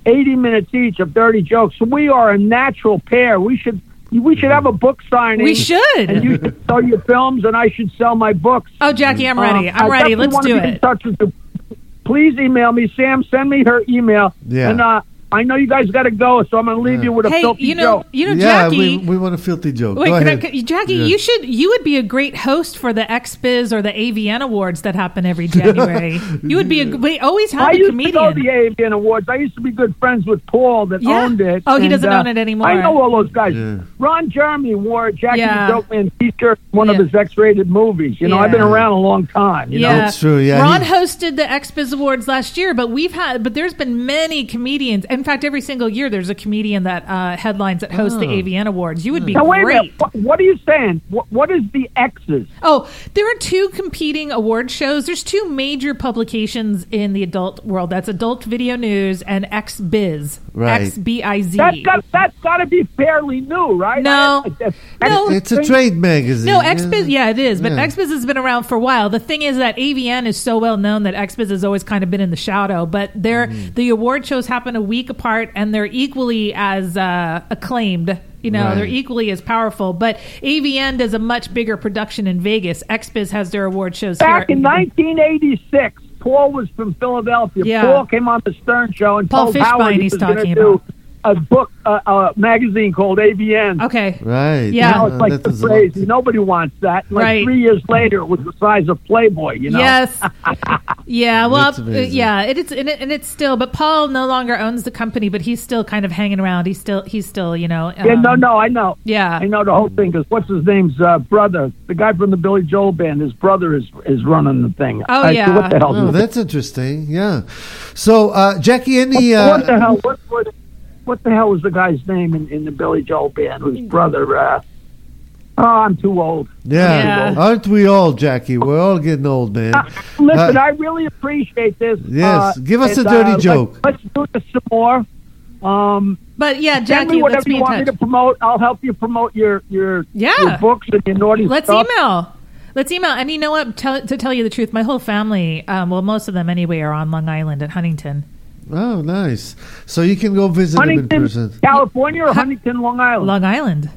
[SPEAKER 5] 80 minutes each of dirty jokes. So we are a natural pair. We should have a book signing.
[SPEAKER 4] We should.
[SPEAKER 5] And you should sell your films, and I should sell my books.
[SPEAKER 4] Oh, Jackie, I'm ready. I'm ready. Let's do
[SPEAKER 5] be in
[SPEAKER 4] it.
[SPEAKER 5] touch with you. Please email me, Sam. Send me her email.
[SPEAKER 3] Yeah.
[SPEAKER 5] And I know you guys got to go, so I'm going to leave you with a filthy joke.
[SPEAKER 4] Jackie.
[SPEAKER 3] we want a filthy joke.
[SPEAKER 4] Wait,
[SPEAKER 3] Go ahead.
[SPEAKER 4] Jackie, you would be a great host for the XBiz or the AVN Awards that happen every January. You would be we always have a comedian.
[SPEAKER 5] I used to go to the AVN Awards. I used to be good friends with Paul that owned it.
[SPEAKER 4] Oh, he doesn't own it anymore.
[SPEAKER 5] I know all those guys. Yeah. Ron Jeremy wore a Jackie the Joke Man t-shirt in one of his X-rated movies. I've been around a long time. You know?
[SPEAKER 3] That's true. Yeah,
[SPEAKER 4] Ron hosted the XBiz Awards last year, but there's been many comedians. In fact, every single year there's a comedian that headlines that hosts the AVN Awards. You would be
[SPEAKER 5] now,
[SPEAKER 4] great.
[SPEAKER 5] Wait a minute. What are you saying? What is the X's?
[SPEAKER 4] Oh, there are two competing award shows. There's two major publications in the adult world. That's Adult Video News and XBiz.
[SPEAKER 3] Right.
[SPEAKER 4] XBIZ.
[SPEAKER 5] That's got to be fairly new, right?
[SPEAKER 4] No.
[SPEAKER 3] It's a trade magazine.
[SPEAKER 4] No, XBiz, it is. But XBiz has been around for a while. The thing is that AVN is so well known that XBiz has always kind of been in the shadow. But the award shows happen a week apart, and they're equally as acclaimed. They're equally as powerful. But AVN does a much bigger production in Vegas. XBiz has their award shows
[SPEAKER 5] back
[SPEAKER 4] here.
[SPEAKER 5] in 1986. Paul was from Philadelphia.
[SPEAKER 4] Yeah.
[SPEAKER 5] Paul came on the Stern Show and
[SPEAKER 4] Paul
[SPEAKER 5] told Howard he
[SPEAKER 4] he's
[SPEAKER 5] was going
[SPEAKER 4] talking
[SPEAKER 5] to do
[SPEAKER 4] about.
[SPEAKER 5] a book, a magazine called AVN.
[SPEAKER 4] Okay.
[SPEAKER 3] Right.
[SPEAKER 4] Yeah.
[SPEAKER 5] Now it's like the phrase. Nobody wants that. Like 3 years later, it was the size of Playboy.
[SPEAKER 4] Yes. Yeah. Well.
[SPEAKER 3] Yeah.
[SPEAKER 4] It's still. But Paul no longer owns the company, but he's still kind of hanging around. He's still.
[SPEAKER 5] No. I know.
[SPEAKER 4] Yeah.
[SPEAKER 5] I know the whole thing because what's his name's brother, the guy from the Billy Joel band, his brother is running the thing.
[SPEAKER 4] Oh yeah.
[SPEAKER 5] So what the hell?
[SPEAKER 3] Oh, that's interesting. Yeah. So Jackie, any
[SPEAKER 5] what the hell? What the hell was the guy's name in the Billy Joel band? Whose brother? I'm too old.
[SPEAKER 3] Yeah. Aren't we all, Jackie? We're all getting old, man.
[SPEAKER 5] Listen, I really appreciate this.
[SPEAKER 3] Yes, give us a dirty joke.
[SPEAKER 5] Let's do this some more.
[SPEAKER 4] But yeah,
[SPEAKER 5] send
[SPEAKER 4] Jackie,
[SPEAKER 5] me whatever
[SPEAKER 4] let's be
[SPEAKER 5] you
[SPEAKER 4] in
[SPEAKER 5] want me
[SPEAKER 4] touch.
[SPEAKER 5] to promote. I'll help you promote your books and your naughty stuff.
[SPEAKER 4] Let's email. And you know what? To tell you the truth, my whole family, most of them anyway, are on Long Island at Huntington.
[SPEAKER 3] Oh, nice. So you can go visit
[SPEAKER 5] Huntington,
[SPEAKER 3] them in person.
[SPEAKER 5] California or Huntington, Long Island?
[SPEAKER 4] Long Island.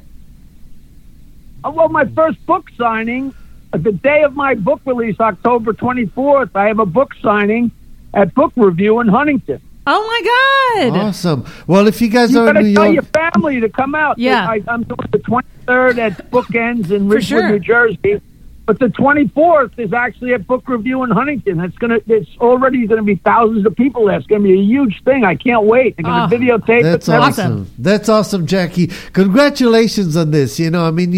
[SPEAKER 5] Well, my first book signing, the day of my book release, October 24th, I have a book signing at Book Review in Huntington.
[SPEAKER 4] Oh, my God.
[SPEAKER 3] Awesome. Well, if you guys are in New
[SPEAKER 5] You got to tell
[SPEAKER 3] York...
[SPEAKER 5] your family to come out.
[SPEAKER 4] Yeah.
[SPEAKER 5] I'm doing the 23rd at Bookends in Ridgewood,
[SPEAKER 4] sure.
[SPEAKER 5] New Jersey. But the 24th is actually at Book Review in Huntington. It's already going to be thousands of people there. It's going to be a huge thing. I can't wait. They're going to videotape
[SPEAKER 3] That's
[SPEAKER 5] it.
[SPEAKER 3] awesome. That's awesome, Jackie. Congratulations on this. You have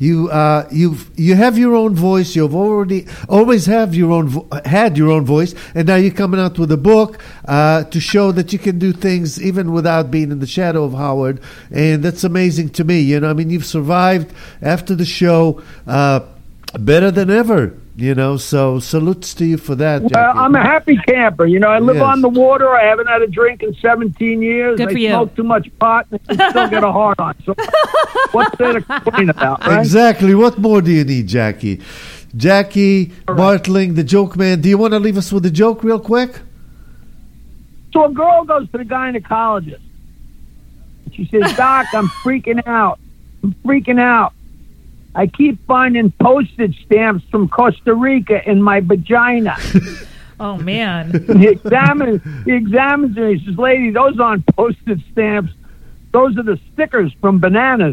[SPEAKER 3] your own voice. You've always had your own voice, and now you're coming out with a book to show that you can do things even without being in the shadow of Howard, and that's amazing to me. You've survived after the show. Better than ever, so salutes to you for that, Jackie.
[SPEAKER 5] I'm a happy camper. I live on the water. I haven't had a drink in 17 years.
[SPEAKER 4] Good for you.
[SPEAKER 5] I smoke too much pot and I still get a heart on. So what's there to complain about, right?
[SPEAKER 3] Exactly. What more do you need, Jackie? Jackie Bartling, the joke man. Do you want to leave us with a joke real quick?
[SPEAKER 5] So a girl goes to the gynecologist. She says, Doc, I'm freaking out. I keep finding postage stamps from Costa Rica in my vagina.
[SPEAKER 4] Oh, man.
[SPEAKER 5] He examines her. He says, lady, those aren't postage stamps. Those are the stickers from bananas.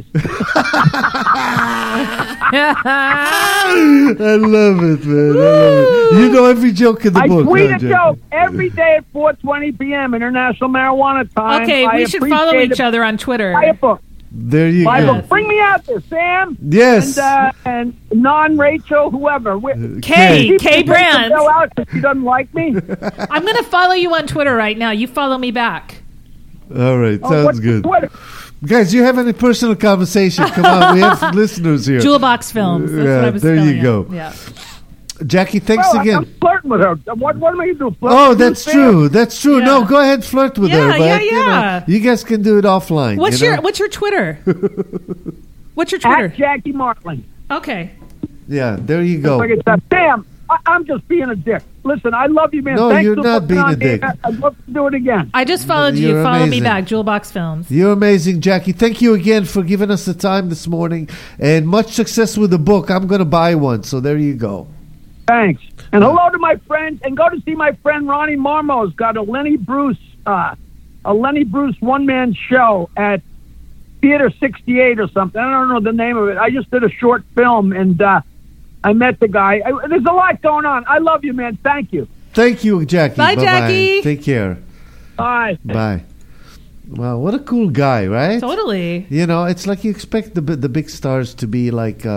[SPEAKER 3] I love it, man. I love it. You know every joke in the book.
[SPEAKER 5] I tweet
[SPEAKER 3] huh,
[SPEAKER 5] a joke every day at 4:20 p.m. International Marijuana Time.
[SPEAKER 4] Okay, we should follow each other on Twitter.
[SPEAKER 5] Buy a book.
[SPEAKER 3] There you go.
[SPEAKER 5] Bring me out there, Sam.
[SPEAKER 3] Yes.
[SPEAKER 5] And non-Rachel, whoever.
[SPEAKER 4] Kay Brandt.
[SPEAKER 5] Go out if she doesn't like me.
[SPEAKER 4] I'm going to follow you on Twitter right now. You follow me back.
[SPEAKER 3] All right, sounds good.
[SPEAKER 5] Twitter?
[SPEAKER 3] Guys, you have any personal conversation? Come on, we have listeners here.
[SPEAKER 4] Jewel Box Films. That's what I was
[SPEAKER 3] there
[SPEAKER 4] telling
[SPEAKER 3] you go.
[SPEAKER 4] Yeah.
[SPEAKER 3] Jackie, thanks again.
[SPEAKER 5] I'm flirting with her. What am I going to do? Flirt
[SPEAKER 3] Oh,
[SPEAKER 5] with you,
[SPEAKER 3] that's
[SPEAKER 5] Sam?
[SPEAKER 3] true. That's true.
[SPEAKER 4] Yeah.
[SPEAKER 3] No, go ahead, flirt with her. But,
[SPEAKER 4] Yeah.
[SPEAKER 3] you guys can do it offline.
[SPEAKER 4] What's your Twitter? What's your Twitter?
[SPEAKER 5] At Jackie Martling.
[SPEAKER 4] Okay.
[SPEAKER 3] Yeah, there you go.
[SPEAKER 5] Like it's Sam, I'm just being a dick. Listen, I love you, man.
[SPEAKER 3] No,
[SPEAKER 5] Thanks
[SPEAKER 3] you're
[SPEAKER 5] for
[SPEAKER 3] not
[SPEAKER 5] putting
[SPEAKER 3] being
[SPEAKER 5] on
[SPEAKER 3] a dick.
[SPEAKER 5] I'd love to do it again.
[SPEAKER 4] I just followed you.
[SPEAKER 3] You're
[SPEAKER 4] Follow me
[SPEAKER 3] amazing.
[SPEAKER 4] back, Jewel Box Films.
[SPEAKER 3] You're amazing, Jackie. Thank you again for giving us the time this morning, and much success with the book. I'm going to buy one, so there you go.
[SPEAKER 5] Thanks. And hello to my friends. And go to see my friend Ronnie Marmo's got a Lenny Bruce one-man show at Theater 68 or something. I don't know the name of it. I just did a short film, and I met the guy. There's a lot going on. I love you, man. Thank you.
[SPEAKER 3] Thank you, Jackie.
[SPEAKER 4] Bye,
[SPEAKER 3] Bye-bye.
[SPEAKER 4] Jackie.
[SPEAKER 3] Take care.
[SPEAKER 5] Bye.
[SPEAKER 3] Bye. Wow, what a cool guy, right?
[SPEAKER 4] Totally.
[SPEAKER 3] You know, it's like you expect the big stars to be like,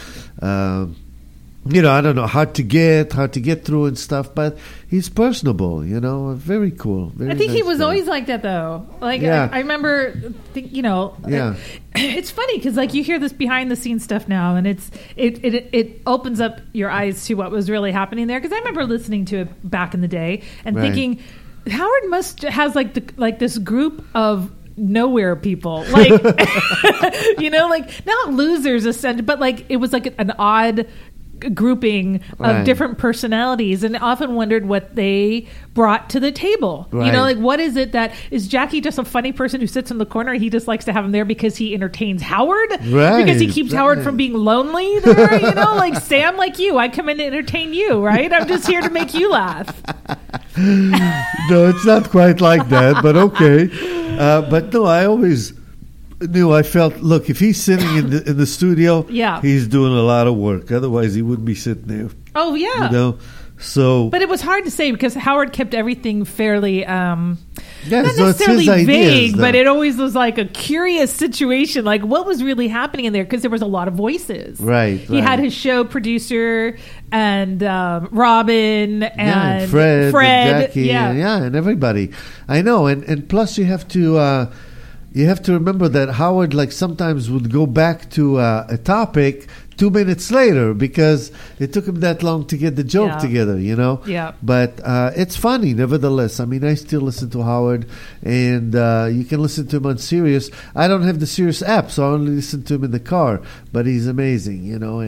[SPEAKER 3] you know, I don't know, hard to get through and stuff, but he's personable, you know, very cool. Very
[SPEAKER 4] I think he
[SPEAKER 3] nice
[SPEAKER 4] was
[SPEAKER 3] guy.
[SPEAKER 4] always like that, though. Like,
[SPEAKER 3] Yeah.
[SPEAKER 4] I remember, you know,
[SPEAKER 3] Yeah.
[SPEAKER 4] it's funny because, like, you hear this behind-the-scenes stuff now, and it opens up your eyes to what was really happening there. Because I remember listening to it back in the day and
[SPEAKER 3] Right.
[SPEAKER 4] thinking, Howard has like this group of nowhere people, like you know, like not losers, but like it was like an odd grouping of
[SPEAKER 3] Right.
[SPEAKER 4] different personalities, and often wondered what they brought to the table. You
[SPEAKER 3] Right.
[SPEAKER 4] know, like what is it that is Jackie just a funny person who sits in the corner? He just likes to have him there because he entertains Howard,
[SPEAKER 3] Right.
[SPEAKER 4] because he keeps Howard from being lonely there. You know, like Sam, like you, I come in to entertain you, right? I'm just here to make you laugh.
[SPEAKER 3] No, it's not quite like that, but okay. But no, I always knew. I felt, look, if he's sitting in the studio,
[SPEAKER 4] Yeah.
[SPEAKER 3] he's doing a lot of work. Otherwise, he wouldn't be sitting there.
[SPEAKER 4] Oh yeah.
[SPEAKER 3] You know, so
[SPEAKER 4] But it was hard to say because Howard kept everything fairly,
[SPEAKER 3] yeah,
[SPEAKER 4] not
[SPEAKER 3] so it's
[SPEAKER 4] necessarily
[SPEAKER 3] his ideas,
[SPEAKER 4] vague, but
[SPEAKER 3] though.
[SPEAKER 4] it always was like a curious situation. Like what was really happening in there? Because there was a lot of voices.
[SPEAKER 3] Right,
[SPEAKER 4] He
[SPEAKER 3] right.
[SPEAKER 4] had his show producer and Robin and
[SPEAKER 3] Fred, and Jackie,
[SPEAKER 4] yeah.
[SPEAKER 3] and everybody. I know, and plus you have to remember that Howard like sometimes would go back to a topic 2 minutes later because it took him that long to get the joke
[SPEAKER 4] Yeah.
[SPEAKER 3] together, you know.
[SPEAKER 4] Yeah.
[SPEAKER 3] But it's funny, nevertheless. I mean, I still listen to Howard, and you can listen to him on Sirius. I don't have the Sirius app, so I only listen to him in the car. But he's amazing, you know,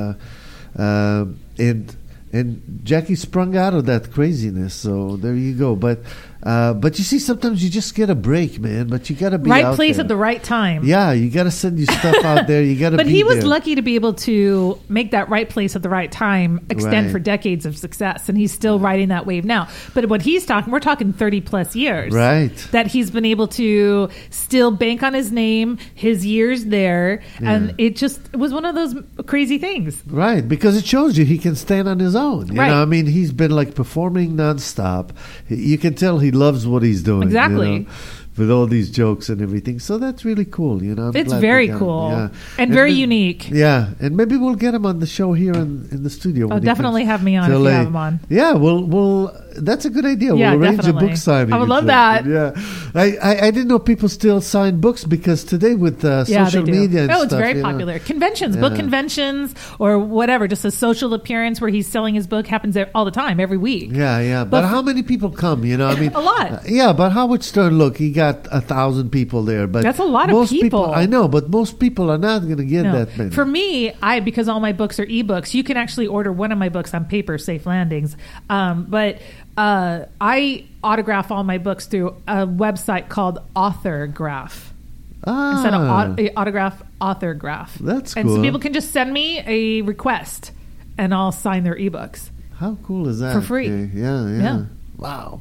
[SPEAKER 3] and Jackie sprung out of that craziness, so there you go. But you see, sometimes you just get a break, man. But you got to be
[SPEAKER 4] Right
[SPEAKER 3] out
[SPEAKER 4] place
[SPEAKER 3] there.
[SPEAKER 4] at the right time.
[SPEAKER 3] Yeah, you got to send your stuff out there. You got to.
[SPEAKER 4] But
[SPEAKER 3] be
[SPEAKER 4] he was
[SPEAKER 3] there.
[SPEAKER 4] lucky to be able to make that right place at the right time extend
[SPEAKER 3] Right.
[SPEAKER 4] for decades of success, and he's still riding that wave now. But what he's talking, we're talking 30 plus years,
[SPEAKER 3] Right.
[SPEAKER 4] That he's been able to still bank on his name, his years there, and it was one of those crazy things.
[SPEAKER 3] Right, because it shows you he can stand on his own. You
[SPEAKER 4] Right.
[SPEAKER 3] know, I mean, he's been like performing nonstop. You can tell he loves what he's doing.
[SPEAKER 4] Exactly.
[SPEAKER 3] You know, with all these jokes and everything. So that's really cool. You know, I'm
[SPEAKER 4] It's
[SPEAKER 3] glad
[SPEAKER 4] very
[SPEAKER 3] we got him.
[SPEAKER 4] cool
[SPEAKER 3] Yeah.
[SPEAKER 4] and very
[SPEAKER 3] maybe-
[SPEAKER 4] unique.
[SPEAKER 3] Yeah, and maybe we'll get him on the show here in the studio. when he
[SPEAKER 4] Definitely
[SPEAKER 3] comes
[SPEAKER 4] have me on
[SPEAKER 3] to
[SPEAKER 4] if you
[SPEAKER 3] LA.
[SPEAKER 4] have him on.
[SPEAKER 3] Yeah, we'll. That's a good idea.
[SPEAKER 4] Yeah,
[SPEAKER 3] we'll arrange
[SPEAKER 4] definitely.
[SPEAKER 3] a book signing.
[SPEAKER 4] I would
[SPEAKER 3] or
[SPEAKER 4] love
[SPEAKER 3] something.
[SPEAKER 4] that.
[SPEAKER 3] Yeah, I didn't know people still sign books because today with
[SPEAKER 4] Yeah,
[SPEAKER 3] social
[SPEAKER 4] they do.
[SPEAKER 3] media and
[SPEAKER 4] it's
[SPEAKER 3] stuff,
[SPEAKER 4] very
[SPEAKER 3] you know.
[SPEAKER 4] popular. Conventions, book
[SPEAKER 3] Yeah.
[SPEAKER 4] conventions, or whatever. Just a social appearance where he's selling his book happens there all the time, every week.
[SPEAKER 3] Yeah. But how many people come? You know, I mean,
[SPEAKER 4] A lot.
[SPEAKER 3] Yeah, but Howard Stern, look, he got 1,000 people there, but
[SPEAKER 4] That's a lot of
[SPEAKER 3] most
[SPEAKER 4] people.
[SPEAKER 3] I know, but most people are not going to get
[SPEAKER 4] No.
[SPEAKER 3] that many.
[SPEAKER 4] For me, because all my books are ebooks, you can actually order one of my books on paper, Safe Landings. But I autograph all my books through a website called Authorgraph. Instead of autograph, Authorgraph.
[SPEAKER 3] That's
[SPEAKER 4] And so
[SPEAKER 3] cool.
[SPEAKER 4] people can just send me a request, and I'll sign their ebooks.
[SPEAKER 3] How cool is that?
[SPEAKER 4] For free.
[SPEAKER 3] Okay, Yeah.
[SPEAKER 4] Yeah.
[SPEAKER 3] Wow.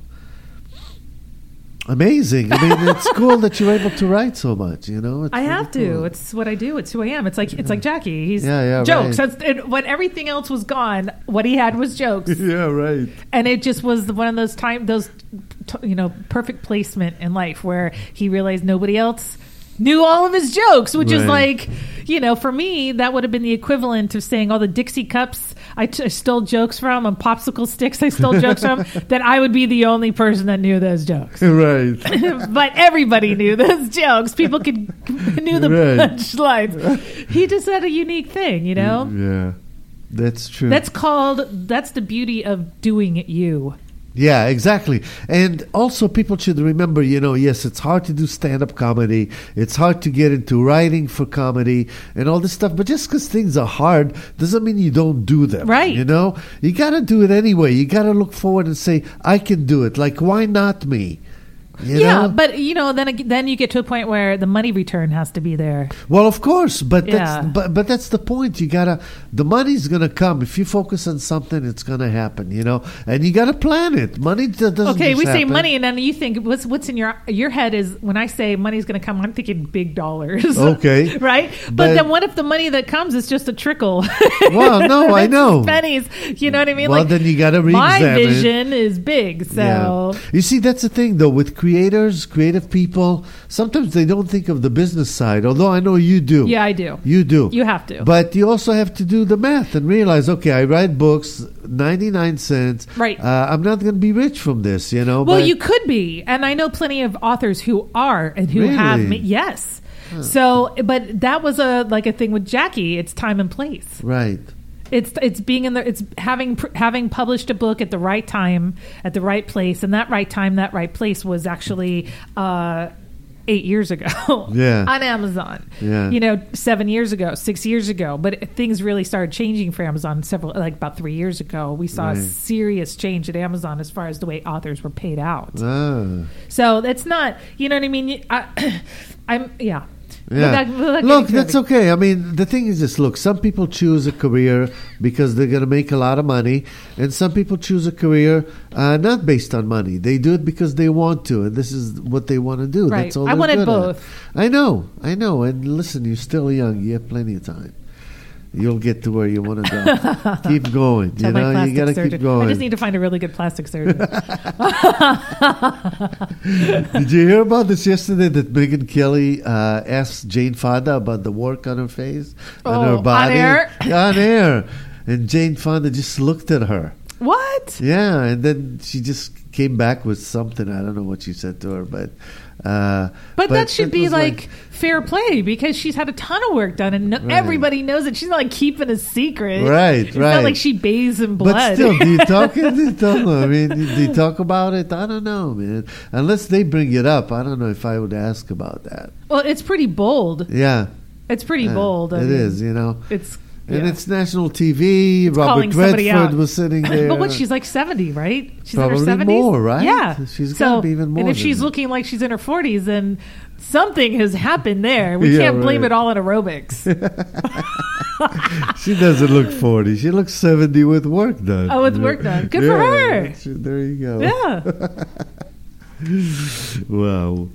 [SPEAKER 3] Amazing. I mean, it's cool that you're able to write so much. You know, it's
[SPEAKER 4] I
[SPEAKER 3] really
[SPEAKER 4] have to.
[SPEAKER 3] cool.
[SPEAKER 4] It's what I do. It's who I am. It's like Jackie. He's
[SPEAKER 3] Yeah,
[SPEAKER 4] jokes.
[SPEAKER 3] right.
[SPEAKER 4] When everything else was gone, what he had was jokes.
[SPEAKER 3] Yeah, right.
[SPEAKER 4] And it just was one of those perfect placement in life where he realized nobody else knew all of his jokes, which is
[SPEAKER 3] Right.
[SPEAKER 4] like, for me, that would have been the equivalent of saying all the Dixie cups I stole jokes from and popsicle sticks I stole jokes from, that I would be the only person that knew those jokes.
[SPEAKER 3] Right.
[SPEAKER 4] But everybody knew those jokes. People knew the
[SPEAKER 3] Right.
[SPEAKER 4] punchlines. He just had a unique thing, you know?
[SPEAKER 3] Yeah. That's true.
[SPEAKER 4] That's the beauty of doing it you.
[SPEAKER 3] Yeah, exactly. And also people should remember, yes, it's hard to do stand-up comedy. It's hard to get into writing for comedy and all this stuff. But just because things are hard doesn't mean you don't do them.
[SPEAKER 4] Right.
[SPEAKER 3] You got to do it anyway. You got to look forward and say, I can do it. Like, why not me? You know?
[SPEAKER 4] But then you get to a point where the money return has to be there.
[SPEAKER 3] Well, of course, but
[SPEAKER 4] Yeah.
[SPEAKER 3] but that's the point. The money's gonna come if you focus on something. It's gonna happen, and you gotta plan it. Money doesn't.
[SPEAKER 4] Okay,
[SPEAKER 3] just
[SPEAKER 4] we say
[SPEAKER 3] happen.
[SPEAKER 4] money, and then you think what's in your head is when I say money's going to come, I'm thinking big dollars.
[SPEAKER 3] Okay,
[SPEAKER 4] right? But then what if the money that comes is just a trickle?
[SPEAKER 3] Well, no, I
[SPEAKER 4] It's
[SPEAKER 3] know.
[SPEAKER 4] pennies. You know what I mean?
[SPEAKER 3] Well, then you gotta
[SPEAKER 4] my
[SPEAKER 3] re-examine.
[SPEAKER 4] vision is big, so.
[SPEAKER 3] Yeah. You see, that's the thing, though, with creative people. Sometimes they don't think of the business side. Although I know you do.
[SPEAKER 4] Yeah, I do.
[SPEAKER 3] You do.
[SPEAKER 4] You have to.
[SPEAKER 3] But you also have to do the math and realize, okay, I write books, 99 cents.
[SPEAKER 4] Right.
[SPEAKER 3] I'm not going to be rich from this,
[SPEAKER 4] Well,
[SPEAKER 3] but
[SPEAKER 4] you could be, and I know plenty of authors who are and who have.
[SPEAKER 3] Really?
[SPEAKER 4] Yes. So, but that was a thing with Jackie. It's time and place.
[SPEAKER 3] Right.
[SPEAKER 4] It's being in there. It's having published a book at the right time, at the right place, and that right time, that right place was actually 8 years ago.
[SPEAKER 3] Yeah.
[SPEAKER 4] On Amazon.
[SPEAKER 3] Yeah.
[SPEAKER 4] 7 years ago, 6 years ago. But things really started changing for Amazon about 3 years ago. We saw a
[SPEAKER 3] Right.
[SPEAKER 4] serious change at Amazon as far as the way authors were paid out.
[SPEAKER 3] Ah.
[SPEAKER 4] So that's not, you know what I mean? Yeah.
[SPEAKER 3] Yeah.
[SPEAKER 4] Without
[SPEAKER 3] Look,
[SPEAKER 4] getting
[SPEAKER 3] that's
[SPEAKER 4] too
[SPEAKER 3] okay. I mean, the thing is this. Look, some people choose a career because they're going to make a lot of money, and some people choose a career not based on money. They do it because they want to, and this is what they want to do.
[SPEAKER 4] Right.
[SPEAKER 3] That's all
[SPEAKER 4] I
[SPEAKER 3] they're
[SPEAKER 4] wanted
[SPEAKER 3] good
[SPEAKER 4] both.
[SPEAKER 3] at. I know. And listen, you're still young. You have plenty of time. You'll get to where you want to go. Keep going.
[SPEAKER 4] Tell my
[SPEAKER 3] You
[SPEAKER 4] plastic
[SPEAKER 3] got to
[SPEAKER 4] surgeon.
[SPEAKER 3] keep going.
[SPEAKER 4] I just need to find a really good plastic surgeon.
[SPEAKER 3] Did you hear about this yesterday that Megyn Kelly asked Jane Fonda about the work on her face, on her body?
[SPEAKER 4] On air?
[SPEAKER 3] On air. And Jane Fonda just looked at her.
[SPEAKER 4] What?
[SPEAKER 3] Yeah, and then she just came back with something. I don't know what she said to her, but
[SPEAKER 4] that should
[SPEAKER 3] it
[SPEAKER 4] be
[SPEAKER 3] was
[SPEAKER 4] like fair play because she's had a ton of work done and everybody knows it. She's not like keeping a secret.
[SPEAKER 3] Right,
[SPEAKER 4] it's
[SPEAKER 3] right.
[SPEAKER 4] not like she bathes in blood.
[SPEAKER 3] But still, do you talk? I mean, do you talk about it? I don't know, man. Unless they bring it up, I don't know if I would ask about that.
[SPEAKER 4] Well, it's pretty bold.
[SPEAKER 3] Yeah,
[SPEAKER 4] It's pretty bold.
[SPEAKER 3] It is,
[SPEAKER 4] It's
[SPEAKER 3] And it's national TV.
[SPEAKER 4] calling
[SPEAKER 3] Robert
[SPEAKER 4] somebody out.
[SPEAKER 3] Redford was sitting there.
[SPEAKER 4] But what? She's like 70, right? She's
[SPEAKER 3] Probably
[SPEAKER 4] in her 70s.
[SPEAKER 3] more, right?
[SPEAKER 4] Yeah,
[SPEAKER 3] She's gotta be even more
[SPEAKER 4] And if
[SPEAKER 3] than
[SPEAKER 4] she's
[SPEAKER 3] that.
[SPEAKER 4] looking like she's in her 40s, then something has happened there. We
[SPEAKER 3] Yeah,
[SPEAKER 4] can't blame
[SPEAKER 3] right.
[SPEAKER 4] it all on aerobics.
[SPEAKER 3] She doesn't look 40. She looks 70 with work done.
[SPEAKER 4] Oh, with work done. Good for her.
[SPEAKER 3] There you go.
[SPEAKER 4] Yeah.
[SPEAKER 3] Wow.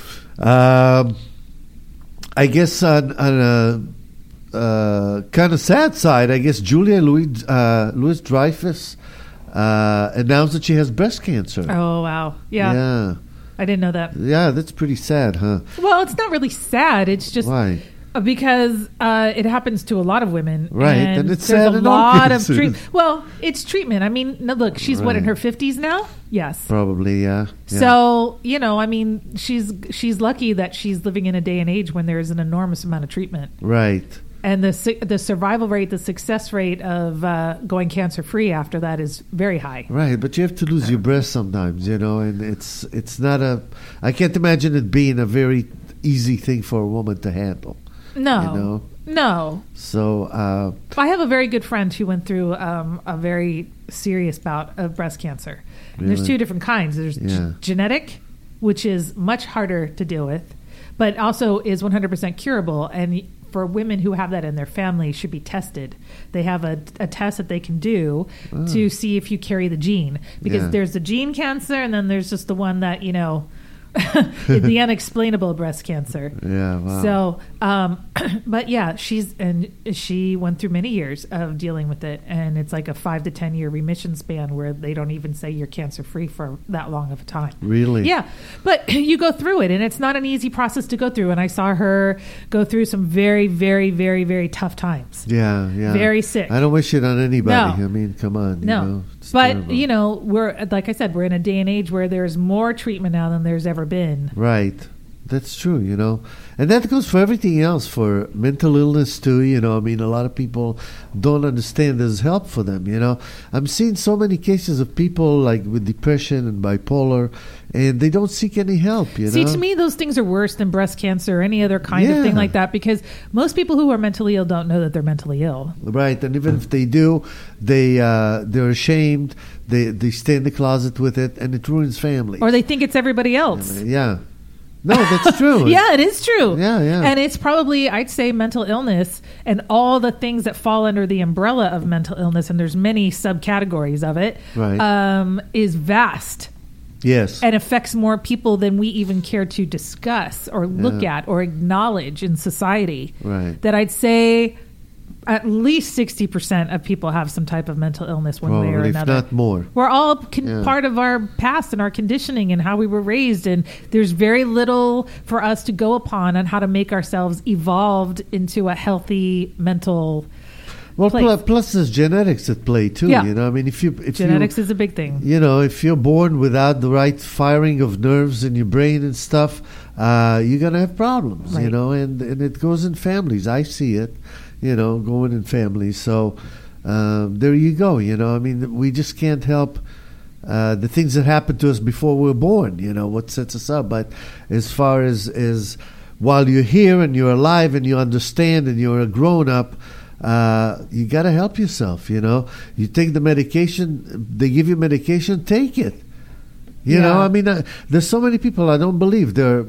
[SPEAKER 3] I guess on a kind of sad side, I guess Julia Louis-Dreyfus announced that she has breast cancer.
[SPEAKER 4] Oh, wow. Yeah. I didn't know that.
[SPEAKER 3] Yeah, that's pretty sad, huh?
[SPEAKER 4] Well, it's not really sad. It's just
[SPEAKER 3] Why?
[SPEAKER 4] because it happens to a lot of women.
[SPEAKER 3] Right,
[SPEAKER 4] And
[SPEAKER 3] and it's
[SPEAKER 4] there's
[SPEAKER 3] sad
[SPEAKER 4] a
[SPEAKER 3] in all
[SPEAKER 4] lot of
[SPEAKER 3] cases.
[SPEAKER 4] treatment. Well, it's treatment. I mean, no, look, she's what, in
[SPEAKER 3] Right.
[SPEAKER 4] her 50s now? Yes.
[SPEAKER 3] Probably, yeah.
[SPEAKER 4] So, I mean, she's lucky that she's living in a day and age when there is an enormous amount of treatment.
[SPEAKER 3] Right.
[SPEAKER 4] And the survival rate, the success rate of going cancer-free after that is very high.
[SPEAKER 3] Right, but you have to lose your breast sometimes, and it's not I can't imagine it being a very easy thing for a woman to handle.
[SPEAKER 4] No. No.
[SPEAKER 3] So,
[SPEAKER 4] I have a very good friend who went through a very serious bout of breast cancer. And there's
[SPEAKER 3] Really?
[SPEAKER 4] two different kinds. There's genetic, which is much harder to deal with, but also is 100% curable. And for women who have that in their family, should be tested. They have a test that they can do to see if you carry the gene. Because there's the gene cancer, and then there's just the one that, the unexplainable breast cancer.
[SPEAKER 3] Yeah, wow.
[SPEAKER 4] So, but yeah, she went through many years of dealing with it, and it's like a 5 to 10 year remission span where they don't even say you're cancer free for that long of a time.
[SPEAKER 3] Really?
[SPEAKER 4] Yeah, but you go through it, and it's not an easy process to go through. And I saw her go through some very, very, very, very tough times.
[SPEAKER 3] Yeah.
[SPEAKER 4] Very sick.
[SPEAKER 3] I don't wish it on anybody.
[SPEAKER 4] No.
[SPEAKER 3] I mean, come on.
[SPEAKER 4] No,
[SPEAKER 3] it's
[SPEAKER 4] but
[SPEAKER 3] terrible.
[SPEAKER 4] we're, like I said, we're in a day and age where there's more treatment now than there's ever been.
[SPEAKER 3] Right. That's true, and that goes for everything else, for mental illness too. I mean, a lot of people don't understand there's help for them. I'm seeing so many cases of people like with depression and bipolar, and they don't seek any help.
[SPEAKER 4] See, to me, those things are worse than breast cancer or any other kind of thing like that, because most people who are mentally ill don't know that they're mentally ill.
[SPEAKER 3] Right, and even if they do, they're ashamed. They stay in the closet with it, and it ruins families.
[SPEAKER 4] Or they think it's everybody else.
[SPEAKER 3] Yeah. No, that's true.
[SPEAKER 4] Yeah, it is true.
[SPEAKER 3] Yeah.
[SPEAKER 4] And it's probably, I'd say, mental illness and all the things that fall under the umbrella of mental illness, and there's many subcategories of it,
[SPEAKER 3] right.
[SPEAKER 4] Is vast.
[SPEAKER 3] Yes.
[SPEAKER 4] And affects more people than we even care to discuss or look at or acknowledge in society.
[SPEAKER 3] Right.
[SPEAKER 4] That I'd say at least 60% of people have some type of mental illness one way or another.
[SPEAKER 3] If not more.
[SPEAKER 4] We're all part of our past and our conditioning and how we were raised, and there's very little for us to go upon on how to make ourselves evolved into a healthy mental place.
[SPEAKER 3] Plus there's genetics at play too.
[SPEAKER 4] Yeah.
[SPEAKER 3] I mean, if
[SPEAKER 4] genetics is a big thing.
[SPEAKER 3] If you're born without the right firing of nerves in your brain and stuff, you're gonna have problems.
[SPEAKER 4] Right.
[SPEAKER 3] And it goes in families. I see it. Going in families. So there you go. I mean, we just can't help the things that happened to us before we were born. What sets us up. But as far as while you're here and you're alive and you understand and you're a grown up, you got to help yourself. You take the medication. They give you medication. Take it. I mean, there's so many people I don't believe they're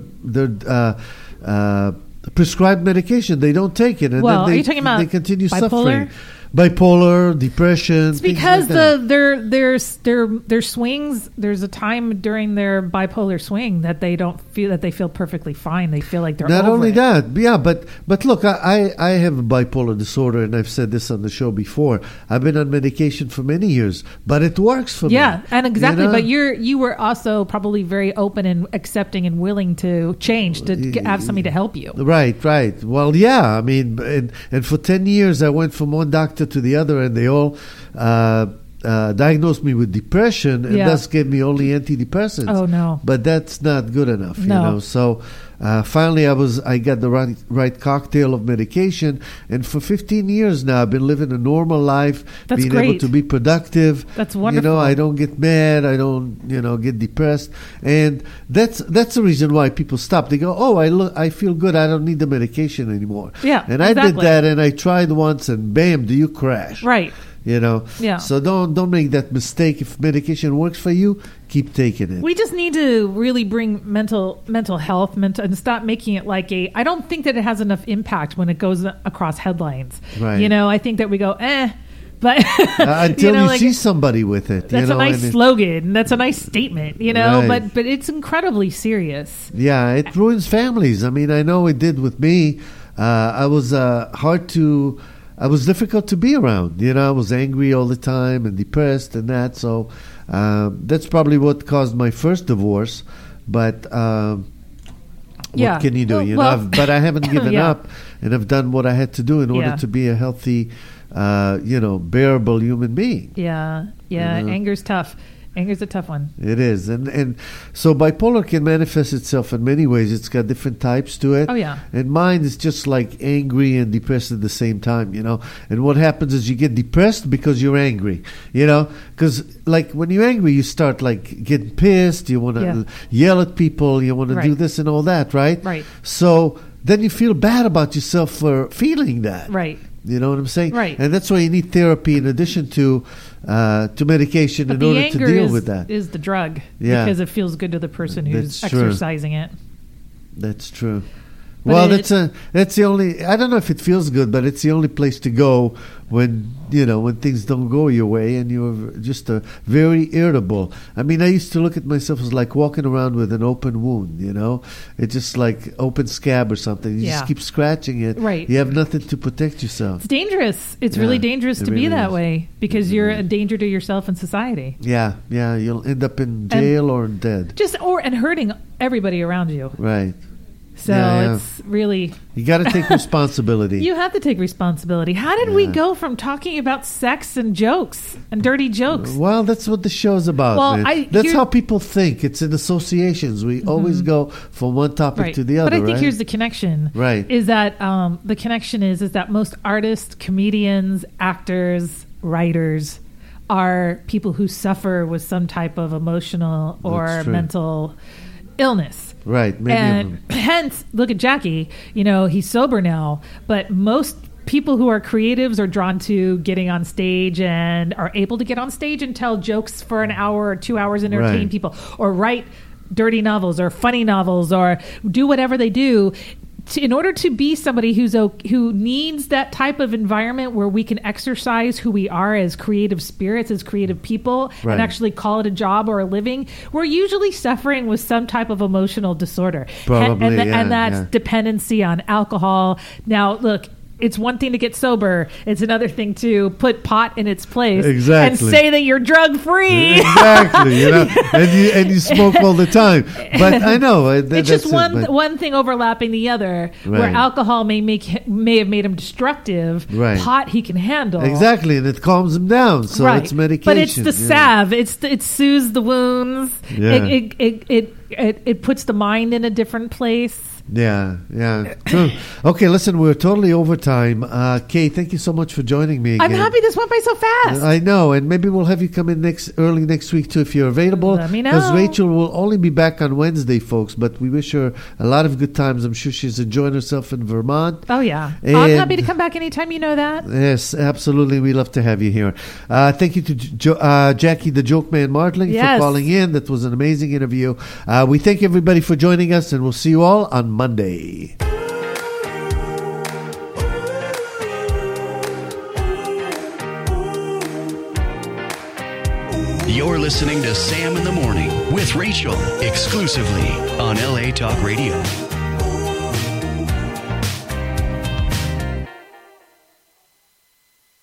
[SPEAKER 3] prescribed medication. They don't take it, and then
[SPEAKER 4] are you talking about
[SPEAKER 3] they continue
[SPEAKER 4] bipolar?
[SPEAKER 3] suffering. Bipolar, depression.
[SPEAKER 4] It's because
[SPEAKER 3] like
[SPEAKER 4] their swings. There's a time during their bipolar swing that they don't feel that they feel perfectly fine. They feel like they're
[SPEAKER 3] not
[SPEAKER 4] over
[SPEAKER 3] only
[SPEAKER 4] it.
[SPEAKER 3] that. Yeah, but look, I have a bipolar disorder, and I've said this on the show before. I've been on medication for many years, but it works for me.
[SPEAKER 4] Yeah, and exactly. But you were also probably very open and accepting and willing to change to have somebody to help you.
[SPEAKER 3] Right. Well, yeah. I mean, and for 10 years, I went from one doctor to the other, and they all diagnosed me with depression, and thus gave me only antidepressants.
[SPEAKER 4] Oh no!
[SPEAKER 3] But that's not good enough,
[SPEAKER 4] No.
[SPEAKER 3] So finally, I got the right cocktail of medication, and for 15 years now, I've been living a normal life,
[SPEAKER 4] That's
[SPEAKER 3] being
[SPEAKER 4] great.
[SPEAKER 3] able to be productive.
[SPEAKER 4] That's wonderful.
[SPEAKER 3] I don't get mad. I don't, get depressed, and that's the reason why people stop. They go, "Oh, I feel good. I don't need the medication anymore."
[SPEAKER 4] Yeah,
[SPEAKER 3] and I did
[SPEAKER 4] exactly.
[SPEAKER 3] that, and I tried once, and bam, do you crash?
[SPEAKER 4] Right. Yeah.
[SPEAKER 3] So don't make that mistake. If medication works for you, keep taking it.
[SPEAKER 4] We just need to really bring mental health and stop making it like I don't think that it has enough impact when it goes across headlines.
[SPEAKER 3] Right.
[SPEAKER 4] I think that we go, but
[SPEAKER 3] until you see somebody with it.
[SPEAKER 4] That's a nice slogan. That's a nice statement,
[SPEAKER 3] Right.
[SPEAKER 4] but it's incredibly serious.
[SPEAKER 3] Yeah, it ruins families. I mean, I know it did with me. I was I was difficult to be around. I was angry all the time and depressed and that. So that's probably what caused my first divorce. But what can you do? But I haven't given up, and I've done what I had to do in order to be a healthy, bearable human being.
[SPEAKER 4] Yeah. Anger's tough. Anger's a tough one.
[SPEAKER 3] It is. And so bipolar can manifest itself in many ways. It's got different types to it.
[SPEAKER 4] Oh, yeah.
[SPEAKER 3] And mine is just like angry and depressed at the same time, And what happens is you get depressed because you're angry, Because, like, when you're angry, you start, like, getting pissed. You want to yell at people. You want to do this and all that, right?
[SPEAKER 4] Right.
[SPEAKER 3] So then you feel bad about yourself for feeling that.
[SPEAKER 4] Right.
[SPEAKER 3] You know what I'm saying?
[SPEAKER 4] Right.
[SPEAKER 3] And that's why you need therapy in addition to medication in order to deal with that.
[SPEAKER 4] Is the drug.
[SPEAKER 3] Yeah.
[SPEAKER 4] Because it feels good to the person who's
[SPEAKER 3] That's true.
[SPEAKER 4] exercising it.
[SPEAKER 3] That's true.
[SPEAKER 4] But
[SPEAKER 3] Well, that's the only. I don't know if it feels good, but it's the only place to go when when things don't go your way, and you're just very irritable. I mean, I used to look at myself as like walking around with an open wound. It's just like open scab or something. You just keep scratching it.
[SPEAKER 4] Right.
[SPEAKER 3] You have nothing to protect yourself.
[SPEAKER 4] It's dangerous. It's really dangerous to be that way because you're a danger to yourself and society.
[SPEAKER 3] Yeah. You'll end up in jail or dead.
[SPEAKER 4] And hurting everybody around you.
[SPEAKER 3] Right.
[SPEAKER 4] So
[SPEAKER 3] Yeah.
[SPEAKER 4] it's really...
[SPEAKER 3] You got to take responsibility.
[SPEAKER 4] You have to take responsibility. How did we go from talking about sex and jokes and dirty jokes?
[SPEAKER 3] Well, that's what the show's about.
[SPEAKER 4] Well,
[SPEAKER 3] man. That's how people think. It's in associations. We always go from one topic to the other.
[SPEAKER 4] But I think
[SPEAKER 3] right?
[SPEAKER 4] here's the connection.
[SPEAKER 3] Right.
[SPEAKER 4] Is that the connection is that most artists, comedians, actors, writers are people who suffer with some type of emotional or
[SPEAKER 3] That's true.
[SPEAKER 4] mental illness.
[SPEAKER 3] Right. Many of
[SPEAKER 4] And
[SPEAKER 3] them.
[SPEAKER 4] hence, look at Jackie. He's sober now, but most people who are creatives are drawn to getting on stage and are able to get on stage and tell jokes for an hour or 2 hours and entertain
[SPEAKER 3] Right.
[SPEAKER 4] people, or write dirty novels or funny novels or do whatever they do. In order to be somebody who needs that type of environment where we can exercise who we are as creative spirits, as creative people,
[SPEAKER 3] Right.
[SPEAKER 4] and actually call it a job or a living, we're usually suffering with some type of emotional disorder.
[SPEAKER 3] Probably,
[SPEAKER 4] and that's
[SPEAKER 3] yeah.
[SPEAKER 4] dependency on alcohol. Now, look, it's one thing to get sober. It's another thing to put pot in its place
[SPEAKER 3] Exactly.
[SPEAKER 4] and say that you're drug free.
[SPEAKER 3] Exactly, and you smoke all the time. But I know
[SPEAKER 4] It's just
[SPEAKER 3] but-
[SPEAKER 4] one thing overlapping the other. Where
[SPEAKER 3] Right.
[SPEAKER 4] alcohol may have made him destructive.
[SPEAKER 3] Right.
[SPEAKER 4] Pot he can handle.
[SPEAKER 3] Exactly, and it calms them down. So
[SPEAKER 4] right.
[SPEAKER 3] it's medication.
[SPEAKER 4] But it's the
[SPEAKER 3] yeah.
[SPEAKER 4] salve. It soothes the wounds.
[SPEAKER 3] Yeah.
[SPEAKER 4] It puts the mind in a different place.
[SPEAKER 3] Yeah, true. Okay, listen, we're totally over time. Kay, thank you so much for joining me again.
[SPEAKER 4] I'm happy this went by so fast.
[SPEAKER 3] I know, and maybe we'll have you come in early next week too if you're available.
[SPEAKER 4] Let me know.
[SPEAKER 3] Because Rachel will only be back on Wednesday, folks. But we wish her a lot of good times. I'm sure she's enjoying herself in Vermont.
[SPEAKER 4] Oh yeah,
[SPEAKER 3] And-
[SPEAKER 4] I'm happy to come back anytime. You know that.
[SPEAKER 3] Yes, absolutely. We love to have you here. Thank you to Jackie the Joke Man Martling
[SPEAKER 4] Yes.
[SPEAKER 3] for calling in. That was an amazing interview. We thank everybody for joining us, and we'll see you all on Monday.
[SPEAKER 2] You're listening to Sam in the Morning with Rachel, exclusively on LA Talk Radio.